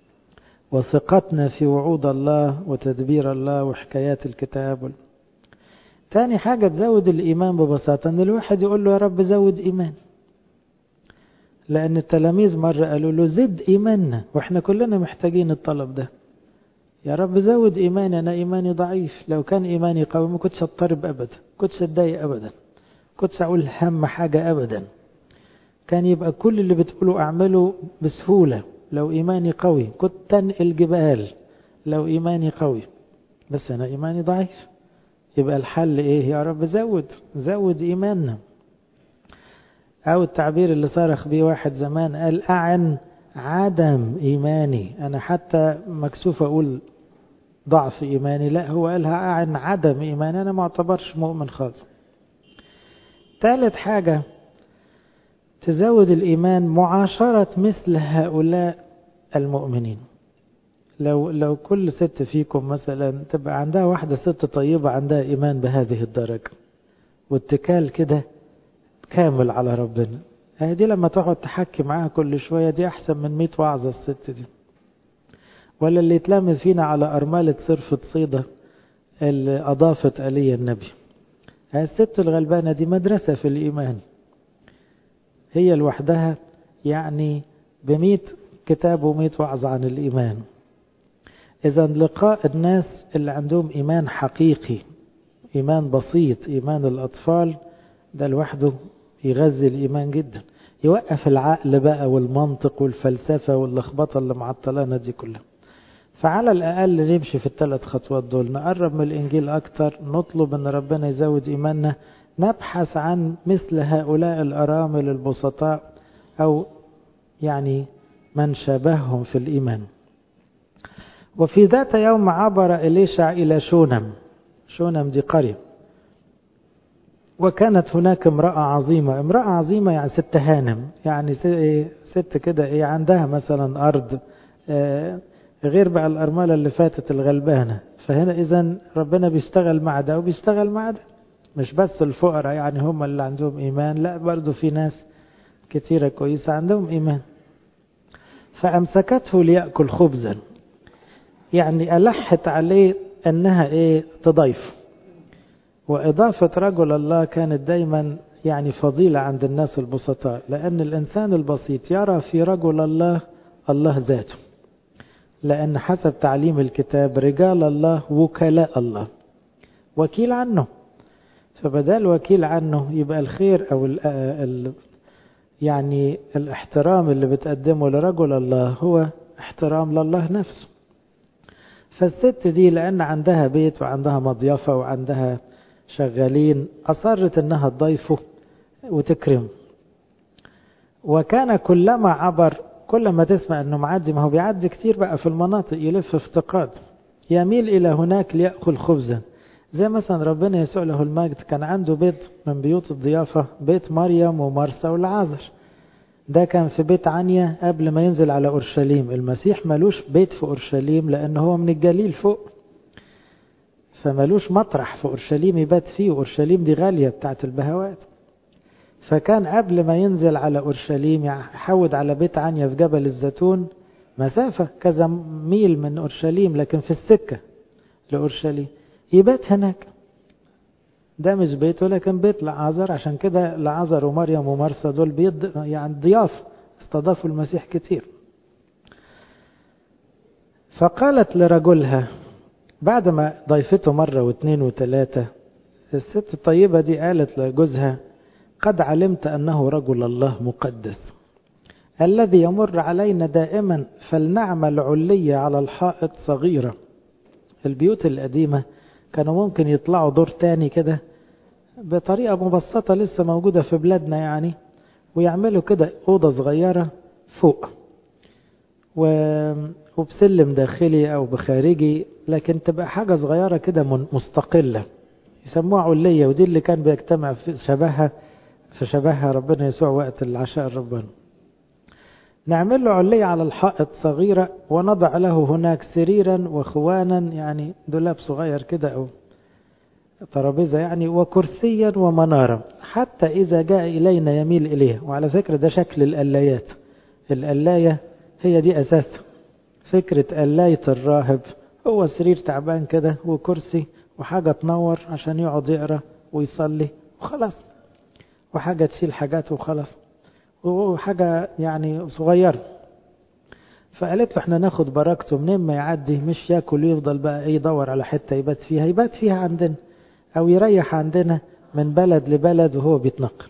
وثقتنا في وعود الله وتدبير الله وحكايات الكتاب. تاني حاجة تزود الإيمان ببساطة أن الواحد يقول له يا رب زود إيمان. لأن التلاميذ مرة قالوا له زد إيماننا، وإحنا كلنا محتاجين الطلب ده. يا رب زود إيماني، أنا إيماني ضعيف، لو كان إيماني قوي ما كنتش أضطرب أبدا، كنتش أتضايق أبدا، كنتش أقول هم حاجة أبدا، كان يبقى كل اللي بتقوله أعمله بسهولة. لو إيماني قوي كنت تنقل جبال، لو إيماني قوي، بس أنا إيماني ضعيف. يبقى الحل إيه؟ يا رب زود إيماننا. أو التعبير اللي صارخ بيه واحد زمان قال أعن عدم إيماني. أنا حتى مكسوف أقول ضعف إيماني، لا هو قالها أعن عدم إيماني، أنا ما اعتبرش مؤمن خالص. ثالث حاجة تزود الإيمان معاشرة مثل هؤلاء المؤمنين. لو كل ست فيكم مثلا تبقى عندها واحدة ست طيبة عندها إيمان بهذه الدرجة واتكال كده كامل على ربنا، دي لما تقعد تحكي معاها كل شوية دي أحسن من 100 وعظة الست دي. ولا اللي يتلامذ فينا على أرملة صرفة صيدة اللي أضافت آلية النبي، الست الغلبانة دي مدرسة في الإيمان هي لوحدها، يعني ب100 كتاب و100 وعظ عن الإيمان. إذا لقاء الناس اللي عندهم إيمان حقيقي، إيمان بسيط، إيمان الأطفال، ده لوحده يغذي الإيمان جدا، يوقف العقل بقى والمنطق والفلسفة واللخبطة اللي معطلانا دي كلها. فعلى الأقل نمشي في ال3 خطوات دول، نقرب من الإنجيل أكتر، نطلب أن ربنا يزود إيماننا، نبحث عن مثل هؤلاء الأرامل البسطاء أو يعني من شابههم في الإيمان. وفي ذات يوم عبر إليشع إلى شونم دي قرية، وكانت هناك امرأة عظيمة يعني ست هانم، يعني ست كده عندها مثلا أرض، غير بقى الأرملة اللي فاتت الغلبانة. فهنا إذن ربنا بيشتغل مع ده وبيشتغل مع ده، مش بس الفقراء يعني هم اللي عندهم إيمان، لا برضو في ناس كتيرة كويسة عندهم إيمان. فأمسكته ليأكل خبزا، يعني ألحت عليه أنها تضيف. وإضافة رجل الله كانت دايما يعني فضيلة عند الناس البسطاء، لأن الإنسان البسيط يرى في رجل الله ذاته، لأن حسب تعليم الكتاب رجال الله وكلاء الله، وكيل عنه. فبدال وكيل عنه يبقى الخير أو يعني الاحترام اللي بتقدمه لرجل الله هو احترام لله نفسه. فالست دي لأن عندها بيت وعندها مضيفة وعندها شغالين أصرت أنها تضيفه وتكرم. وكان كلما عبر، كل ما تسمع أنه معدي، ما هو بيعدي كتير بقى في المناطق يلف افتقاد، يميل إلى هناك ليأكل خبزا. زي مثلا ربنا يسوع له المجد كان عنده بيت من بيوت الضيافة، بيت مريم ومرسى والعازر، ده كان في بيت عنيا قبل ما ينزل على أورشليم. المسيح ملوش بيت في أورشليم لأنه هو من الجليل فوق، فملوش مطرح في أورشليم يبات فيه، أورشليم دي غالية بتاعت البهوات. فكان قبل ما ينزل على أورشليم يحود على بيت عنيا في جبل الزيتون، مسافة كذا ميل من أورشليم، لكن في السكة لأورشليم يبات هناك. ده مش بيته لكن بيت لعازر، عشان كده لعازر ومريم ومرسى دول يعني ضياف، استضافوا المسيح كتير. فقالت لرجلها بعد ما ضيفته مرة واثنين وثلاثة، الست الطيبة دي قالت لجوزها: قد علمت أنه رجل الله مقدس الذي يمر علينا دائما، فلنعمل علية على الحائط صغيرة. البيوت القديمة كانوا ممكن يطلعوا دور تاني كده بطريقة مبسطة لسه موجودة في بلادنا يعني، ويعملوا كده أوضة صغيرة فوق وبسلم داخلي أو بخارجي، لكن تبقى حاجة صغيرة كده مستقلة يسموها علية. ودي اللي كان بيجتمع في شبهها ربنا يسوع وقت العشاء الرباني. نعمل له علية على الحائط صغيرة، ونضع له هناك سريرا وخوانا، يعني دولاب صغير كده أو ترابيزة يعني، وكرسيا ومنارة، حتى إذا جاء إلينا يميل إليه. وعلى فكرة ده شكل القلايات، القلاية هي دي أساس فكرة قلاية الراهب، هو سرير تعبان كده وكرسي وحاجة تنور عشان يقعد يقرأ ويصلي وخلاص، وحاجة تشيل حاجات وخلاص، وحاجة يعني صغير. فقالت له احنا ناخد بركته منين ما يعدي، مش ياكل ويفضل بقى يدور على حتة يبات فيها عندنا او يريح عندنا من بلد لبلد وهو بيتنقل.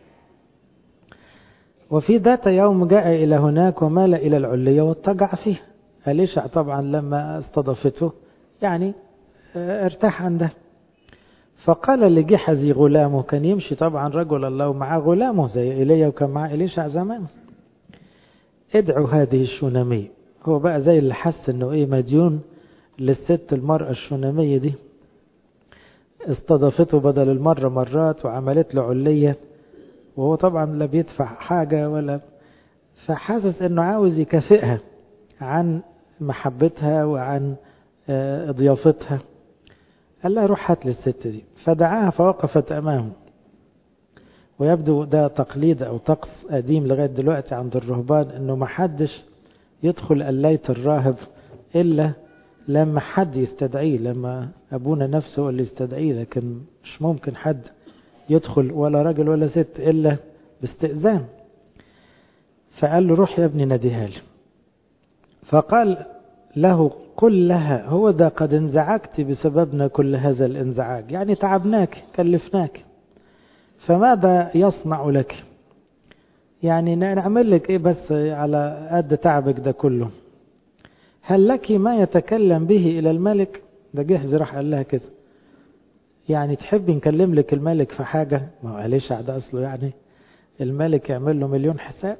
وفي ذات يوم جاء إلى هناك ومال إلى العلية واضطجع فيها. أليشع طبعا لما استضافته يعني ارتاح عنده. فقال لجحزي غلامه، كان يمشي طبعا رجل الله ومعاه غلامه زي إيليا وكان معاه إليشع زمان: ادعوا هذه الشونمية. هو بقى زي اللي حس انه مديون للست المرأة الشونمية دي، استضافته بدل المرة مرات وعملت له علية، وهو طبعا لا بيدفع حاجة ولا، فحاسس انه عاوز يكافئها عن محبتها وعن ضيافتها. قال لها روح هات لي الست دي، فدعاها فوقفت أمامه. ويبدو ده تقليد أو طقس قديم لغاية دلوقتي عند الرهبان، إنه ما حدش يدخل قلاية الراهب إلا لما حد يستدعيه، لما أبونا نفسه هو اللي يستدعيه، لكن مش ممكن حد يدخل ولا راجل ولا ست إلا باستئذان. فقال له روح يا ابني ناديها لي. فقال له قل لها هو ذا قد انزعجت بسببنا كل هذا الانزعاج، يعني تعبناك كلفناك، فماذا يصنع لك؟ يعني نعمل لك ايه بس على قد تعبك ده كله؟ هل لك ما يتكلم به الى الملك؟ ده جهزي راح قال لها كده، يعني تحبي نكلم لك الملك في حاجة؟ ما هو أليشع ده أصله يعني الملك يعمل له مليون حساب.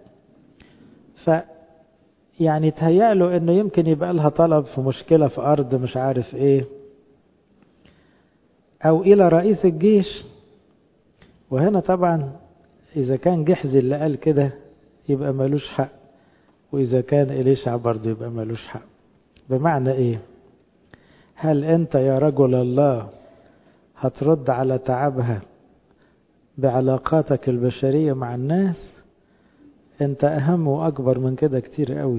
يعني تهيأ له انه يمكن يبقى لها طلب في مشكلة في أرض مش عارف ايه، او الى رئيس الجيش. وهنا طبعا اذا كان جحزي اللي قال كده يبقى ملوش حق، واذا كان إليشع برضه يبقى ملوش حق. بمعنى ايه؟ هل انت يا رجل الله هترد على تعبها بعلاقاتك البشرية مع الناس؟ انت اهم واكبر من كده كتير قوي.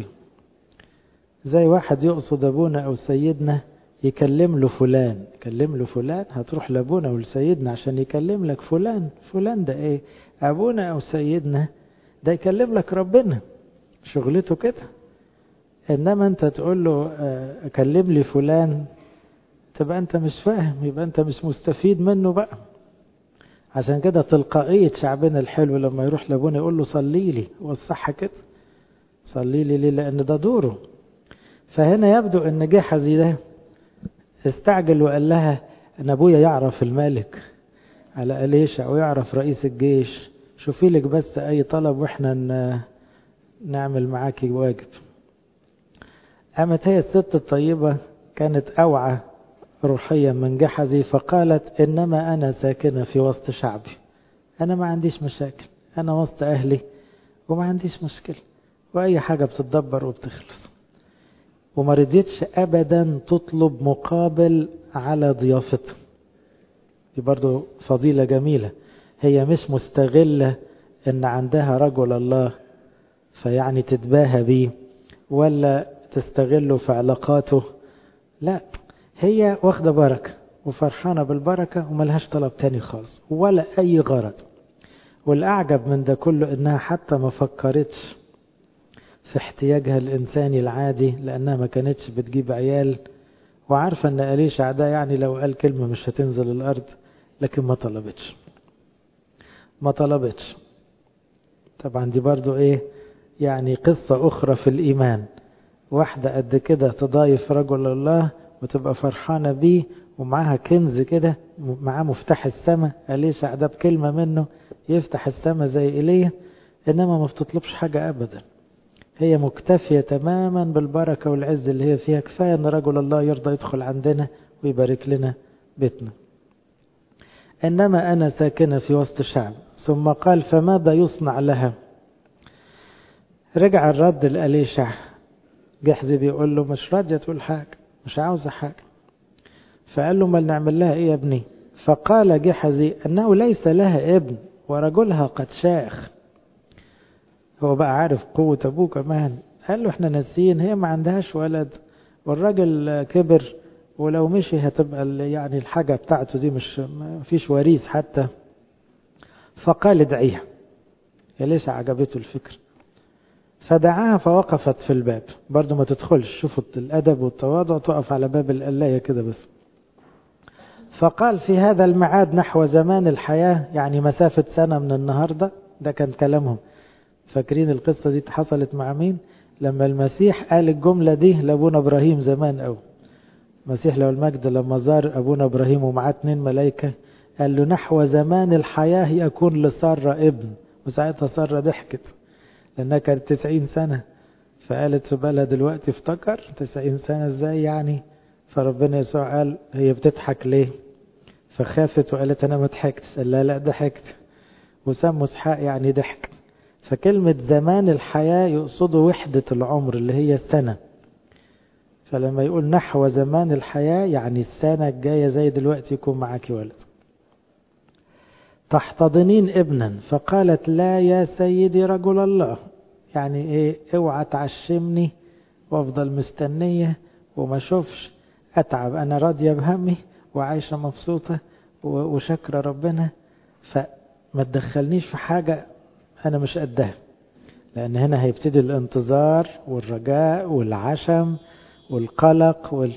زي واحد يقصد ابونا او سيدنا يكلم له فلان، يكلم له فلان، هتروح لابونا ولسيدنا عشان يكلم لك فلان؟ فلان ده ايه؟ ابونا او سيدنا ده يكلم لك ربنا، شغلته كده. انما انت تقول له اكلم لي فلان، تبقى انت مش فاهم، يبقى انت مش مستفيد منه بقى. عشان كده تلقائية شعبنا الحلو لما يروح لابونا يقول له صلي لي، هو الصح كده؟ صلي لي ليه؟ لان ده دوره. فهنا يبدو ان جحزي ده استعجل وقال لها ان ابويا يعرف الملك على إليشع ويعرف رئيس الجيش، شوفي لك بس اي طلب واحنا نعمل معاكي واجب. قامت هي الست الطيبة كانت اوعى روحيا من جحزي، فقالت انما انا ساكنة في وسط شعبي، انا ما عنديش مشاكل، انا وسط اهلي وما عنديش مشكلة، واي حاجة بتتدبر وبتخلص. وما رضيتش ابدا تطلب مقابل على ضيافتها. دي برضو فضيلة جميلة، هي مش مستغلة ان عندها رجل الله فيعني تتباهى بيه ولا تستغله في علاقاته، لا، هي واخدة بركة وفرحانة بالبركة وملهاش طلب تاني خالص ولا اي غرض. والاعجب من ده كله انها حتى ما فكرتش في احتياجها الإنساني العادي، لأنها ما كانتش بتجيب عيال، وعارفة أن إليشع ده يعني لو قال كلمة مش هتنزل الأرض، لكن ما طلبتش. طبعا دي برضو إيه يعني قصة أخرى في الإيمان، واحدة قد كده تضايف رجل الله وتبقى فرحانة بيه ومعها كنز كده، معاه مفتاح السماء، إليشع ده بكلمة منه يفتح السماء زي إليه، إنما ما بتطلبش حاجة أبدا. هي مكتفية تماما بالبركة والعز اللي هي فيها، كفاية أن رجل الله يرضى يدخل عندنا ويبارك لنا بيتنا. إنما أنا ساكنة في وسط الشعب. ثم قال فماذا يصنع لها؟ رجع الرد لإليشع. جحزي بيقول له مش راضية تقول حاجة، مش عاوزة حاجة. فقال له ما نعمل لها إيه يا ابني؟ فقال جحزي أنه ليس لها ابن ورجلها قد شاخ. هو بقى عارف قوة أبوه كمان. قال له احنا ناسيين، هي ما عندهاش ولد والراجل كبر، ولو مشي هتبقى يعني الحاجة بتاعته دي مش فيش وريث حتى. فقال ادعيها. ليش عجبته الفكر؟ فدعاها فوقفت في الباب. برضو ما تدخلش، شوفوا الأدب والتواضع، تقف على باب القلاية كده بس. فقال في هذا الميعاد نحو زمان الحياة، يعني مسافة سنة من النهاردة. ده كان كلامهم. فاكرين القصة دي حصلت مع مين؟ لما المسيح قال الجملة دي لأبونا إبراهيم زمان أوي. المسيح له المجد لما زار أبونا إبراهيم ومعاه 2 ملايكة قال له نحو زمان الحياة يكون لسارة ابن. وساعتها سارة ضحكت لأنها كانت 90 سنة، فقالت في بالها دلوقتي افتكر 90 سنة ازاي يعني؟ فربنا يسوع قال هي بتضحك ليه؟ فخافت وقالت أنا ما ضحكتش. قال لا ضحكت. وسموا اسحاق يعني ضحك. فكلمة زمان الحياة يقصدوا وحدة العمر اللي هي السنة. فلما يقول نحو زمان الحياة يعني السنة الجاية زي دلوقتي يكون معك ولد. تحتضنين ابنا، فقالت لا يا سيدي رجل الله. يعني ايه؟ اوعى تعشمني وافضل مستنية وما اشوفش، اتعب، انا راضية بهمي وعايشة مبسوطة وشكرة ربنا، فما تدخلنيش في حاجة انا مش قدها. لان هنا هيبتدي الانتظار والرجاء والعشم والقلق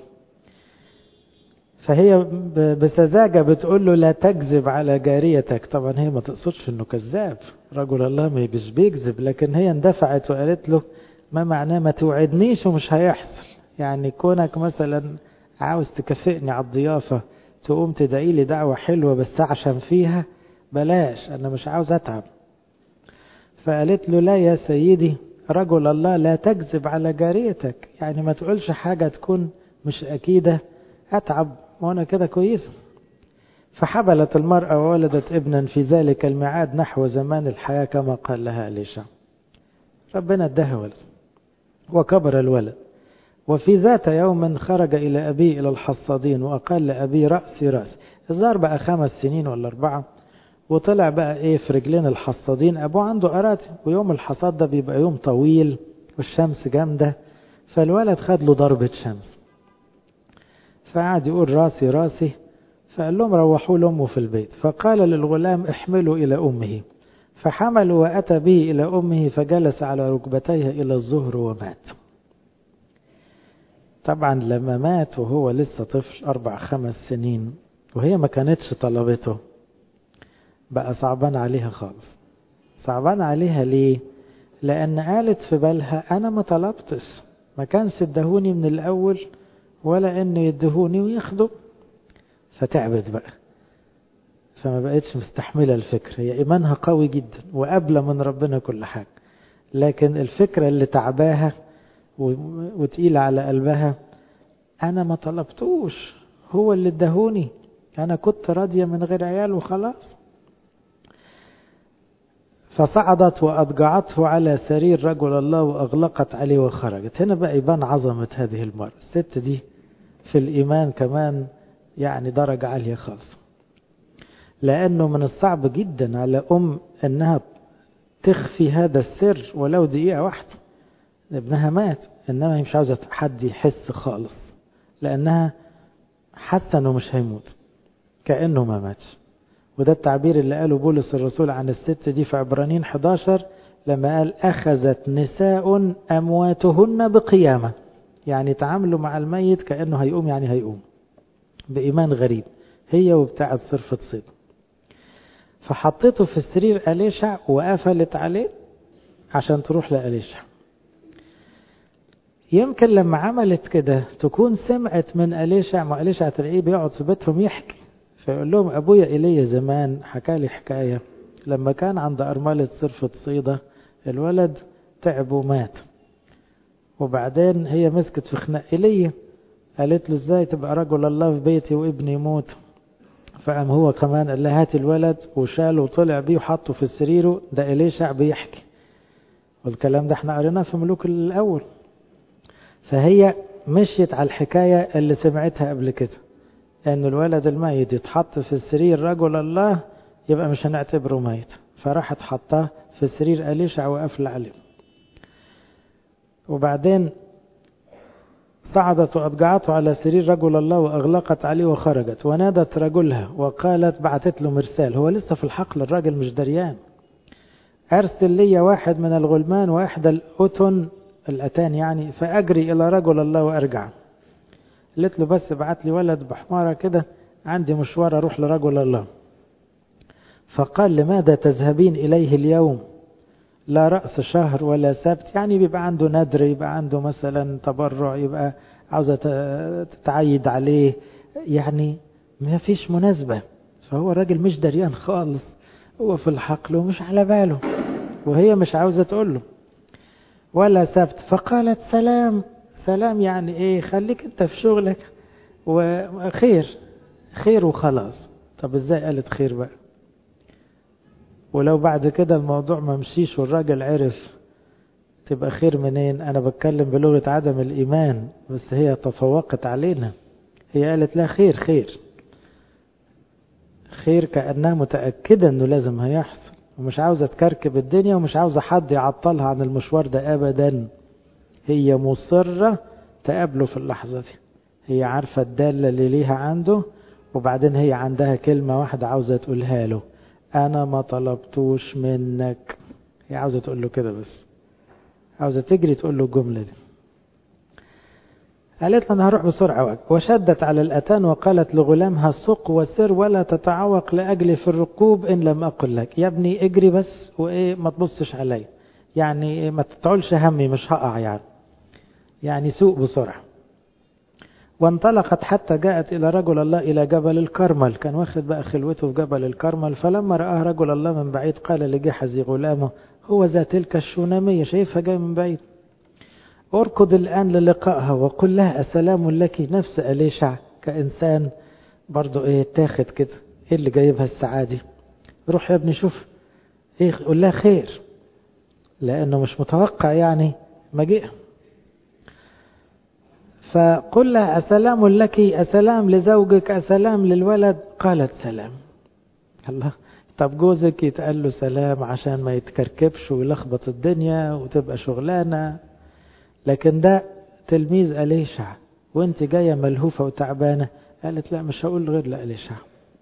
فهي بسذاجة بتقول له لا تكذب على جاريتك. طبعا هي ما تقصدش انه كذاب، رجل الله ما بيكذب، لكن هي اندفعت وقالت له ما معناه ما توعدنيش ومش هيحصل. يعني كونك مثلا عاوز تكافئني على الضيافة تقوم تدعي لي دعوة حلوة بس عشان فيها بلاش، انا مش عاوز اتعب. فقالت له لا يا سيدي رجل الله لا تكذب على جاريتك، يعني ما تقولش حاجة تكون مش أكيدة، أتعب وأنا كده كويس. فحبلت المرأة وولدت ابنا في ذلك الميعاد نحو زمان الحياة كما قال لها إليشع. ربنا اداها ولد وكبر الولد. وفي ذات يوم خرج إلى أبيه إلى الحصادين وقال لأبيه رأسي. الظاهر بقى 5 سنين ولا 4، وطلع بقى ايه في رجلين الحصادين. ابوه عنده أراتي، ويوم الحصاد ده بيبقى يوم طويل والشمس جامدة، فالولد خد له ضربة شمس، فقعد يقول راسي. فقال لهم روحوا لأمه في البيت. فقال للغلام احملوا إلى أمه، فحملوا وأتى به إلى أمه، فجلس على ركبتيها إلى الظهر ومات. طبعا لما مات وهو لسه طفل 4-5 سنين وهي ما كانتش طلبته، بقى صعبان عليها خالص. صعبان عليها ليه؟ لأن قالت في بالها أنا ما طلبتش، ما كانش ادهوني من الأول ولا إنه يدهوني وياخدوا. فتعبت بقى، فما بقتش مستحملة الفكرة. هي إيمانها قوي جدا وقابلة من ربنا كل حاجة، لكن الفكرة اللي تعباها وتقيلة على قلبها أنا ما طلبتوش، هو اللي ادهوني، أنا كنت راضية من غير عيال وخلاص. فصعدت وأضجعته على سرير رجل الله وأغلقت عليه وخرجت. هنا بقى يبان عظمة هذه المرأة. الست دي في الإيمان كمان يعني درجة عالية خالص، لأنه من الصعب جدا على أنها تخفي هذا السر ولو دقيقة واحدة. ابنها مات، إنما مش عاوزة حد يحس خالص، لأنها حتى أنه مش هيموت كأنه ما ماتش. وده التعبير اللي قاله بولس الرسول عن الست دي في عبرانيين 11 لما قال أخذت نساء أمواتهن بقيامة، يعني تعاملوا مع الميت كأنه هيقوم، يعني هيقوم بإيمان غريب، هي وبتاعت صرفة صيد. فحطيته في السرير أليشع وقفلت عليه عشان تروح لأليشع. يمكن لما عملت كده تكون سمعت من أليشع، ما أليشع تلاقيه بيقعد في بيتهم يحكي، فيقول لهم أبويا إيليا زمان حكى لي حكاية لما كان عند أرملة صرفة صيدة الولد تعب ومات، وبعدين هي مسكت في خناق إيليا، قالت له ازاي تبقى رجل الله في بيتي وابني يموت؟ فقام هو كمان قال لها هات الولد وشاله وطلع بيه وحطه في سريره. ده إليشع بيحكي، والكلام ده احنا قريناه في ملوك الأول. فهي مشيت على الحكاية اللي سمعتها قبل كده، ان الولد الميت يتحط في سرير رجل الله يبقى مش هنعتبره ميت، فراحت حطاه في سرير أليشع وقفل عليه. وبعدين صعدت وأضجعته على سرير رجل الله وأغلقت عليه وخرجت ونادت رجلها وقالت، بعتت له مرسال، هو لسه في الحقل الراجل مش دريان، أرسل لي 1 من الغلمان وإحدى الأتان يعني، فأجري إلى رجل الله وأرجع. قلت له بس بعت لي ولد بحمارة كده، عندي مشوار أروح لرجل الله. فقال لماذا تذهبين إليه اليوم؟ لا رأس شهر ولا سبت، يعني بيبقى عنده ندر، يبقى عنده مثلا تبرع، يبقى عاوزة تتعيد عليه، يعني ما فيش مناسبة. فهو الراجل مش دريان خالص، هو في الحقل ومش على باله، وهي مش عاوزة تقول له ولا سبت. فقالت سلام يعني ايه، خليك انت في شغلك وخير خير وخلاص. طب ازاي قالت خير بقى؟ ولو بعد كده الموضوع ما مشيش والراجل عرف تبقى خير منين؟ أنا بتكلم بلغة عدم الإيمان، بس هي تفوقت علينا. هي قالت لا، خير خير خير، كأنها متأكدة أنه لازم هيحصل، ومش عاوزة تكركب الدنيا، ومش عاوزة حد يعطلها عن المشوار ده أبدا. هي مصرة تقابله في اللحظة دي. هي عارفة الدالة اللي ليها عنده، وبعدين هي عندها كلمة واحدة عاوزة تقولها له: أنا ما طلبتوش منك. هي عاوزة تقول له كده، بس عاوزة تجري تقول له الجملة دي. قالت له: أنا هروح بسرعة. وشدت على الأتان وقالت لغلامها: سق وسر ولا تتعوق لأجلي في الركوب إن لم أقل لك. يا ابني اجري بس، وإيه ما تبصش علي، يعني ما تتعولش همي، مش هقع يعني سوق بسرعة. وانطلقت حتى جاءت إلى رجل الله إلى جبل الكرمل. كان واخد بقى خلوته في جبل الكرمل. فلما رآه رجل الله من بعيد قال لجحزي غلامه: هو ذا تلك الشونامية، شايفها جاي من بعيد، اركض الآن للقائها وقل لها: السلام لك. نفس أليشع كإنسان برضو تاخد كده، اللي جايبها الساعة دي؟ روح يا ابني شوف قول لها خير، لأنه مش متوقع يعني مجيئها. فقل لها: السلام لك، السلام لزوجك، السلام للولد. قالت: سلام. الله، طب جوزك يتقال له سلام عشان ما يتكركبش ويلخبط الدنيا وتبقى شغلانة، لكن ده تلميذ أليشع وانت جاية ملهوفة وتعبانة. قالت: لا، مش هقول غير لأليشع،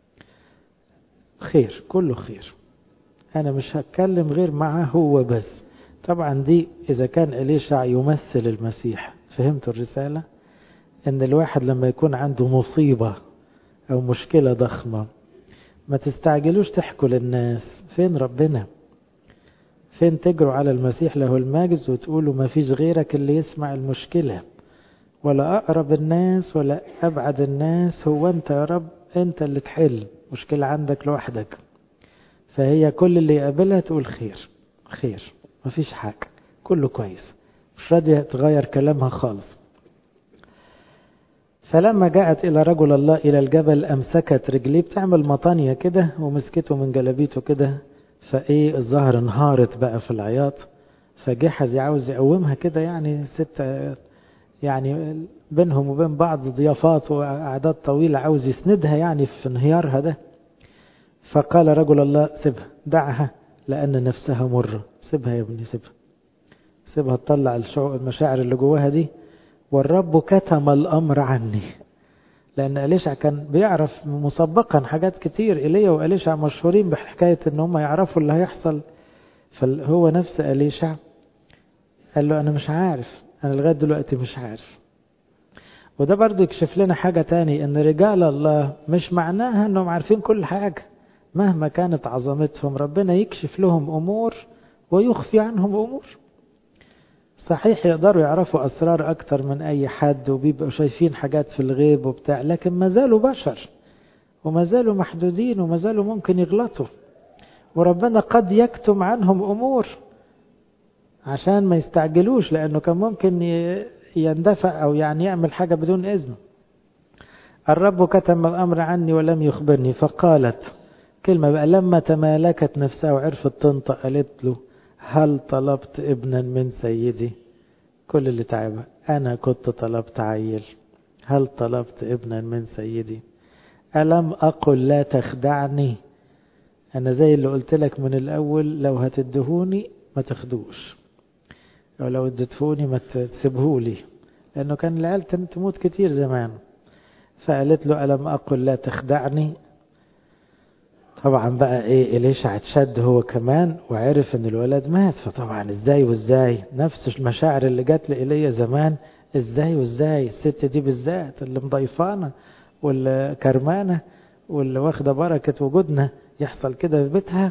خير كله خير، أنا مش هتكلم غير معاه هو بس. طبعا دي إذا كان أليشع يمثل المسيح. فهمتوا الرسالة؟ إن الواحد لما يكون عنده مصيبة أو مشكلة ضخمة، ما تستعجلوش تحكوا للناس فين ربنا، فين تجروا على المسيح له المجد وتقولوا ما فيش غيرك اللي يسمع المشكلة، ولا أقرب الناس ولا أبعد الناس، هو أنت يا رب، أنت اللي تحل مشكلة عندك لوحدك. فهي كل اللي يقابلها تقول خير خير، ما فيش حاجة، كله كويس، مش راضية تغير كلامها خالص. فلما جاءت إلى رجل الله إلى الجبل أمسكت رجليه، بتعمل مطانية كده، ومسكته من جلبيته كده. الظهر انهارت بقى في العياط. فجحزي عاوز يقومها كده، يعني ستة يعني بينهم وبين بعض ضيافات وأعداد طويلة، عاوز يسندها يعني في انهيارها ده. فقال رجل الله: سيبها، دعها، لأن نفسها مرة. سيبها يا ابني، سيبها تطلع المشاعر اللي جواها دي. والرب كتم الأمر عني. لأن أليشع كان بيعرف مسبقا حاجات كتير. إيليا وأليشع مشهورين بحكاية إن هم يعرفوا اللي هيحصل. فهو نفس أليشع قال له: أنا مش عارف، أنا لغاية دلوقتي مش عارف. وده برضو يكشف لنا حاجة تاني، إن رجال الله مش معناها إنهم عارفين كل حاجة. مهما كانت عظمتهم، ربنا يكشف لهم أمور ويخفي عنهم أمور. صحيح يقدروا يعرفوا أسرار أكتر من أي حد، وبيبقوا شايفين حاجات في الغيب وبتاع، لكن ما زالوا بشر، وما زالوا محدودين، وما زالوا ممكن يغلطوا. وربنا قد يكتم عنهم أمور عشان ما يستعجلوش، لأنه كان ممكن يندفع أو يعني يعمل حاجة بدون إذن. الرب كتم الأمر عني ولم يخبرني. فقالت كلمة بقى، لما تمالكت نفسها وعرفت تنطق، قالت له: هل طلبت ابنا من سيدي؟ كل اللي تعبها: أنا كنت طلبت عيل، هل طلبت ابنا من سيدي؟ ألم أقل لا تخدعني؟ أنا زي اللي قلت لك من الأول، لو هتدهوني ما تاخدوش، أو لو ادتفوني ما تسيبهولي، لأنه كان العيال تموت كتير زمان. فقالت له: ألم أقل لا تخدعني؟ طبعا بقى إليشع اتشد هو كمان، وعرف ان الولد مات. فطبعا ازاي نفس المشاعر اللي جات لإيليا زمان، ازاي الست دي بالذات اللي مضيفانا واللي كرمانة واللي واخدة بركة وجودنا يحصل كده في بيتها.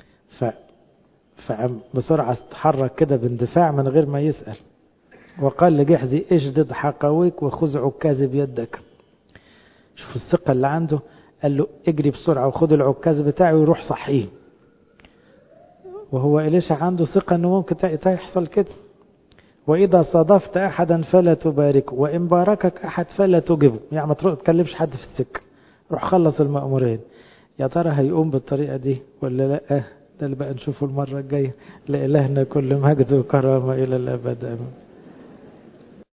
بسرعة تحرك كده باندفاع من غير ما يسأل، وقال لجحزي: اشدد حقويك وخذ عكاز بيدك. شوف الثقة اللي عنده. قال له: اجري بسرعة وخذ العكاز بتاعي ويروح صحيه. وهو إليشع عنده ثقة انه ممكن يحصل كده. وإذا صادفت أحدا فلا تباركه، وإن باركك أحد فلا تجبه. يعني ما تكلمش حد في السكة، روح خلص المأمورين. يا ترى هيقوم بالطريقة دي ولا لا؟ ده اللي بقى نشوفه المرة الجاية. لإلهنا كل مجد وكرامة إلى الأبد آمين.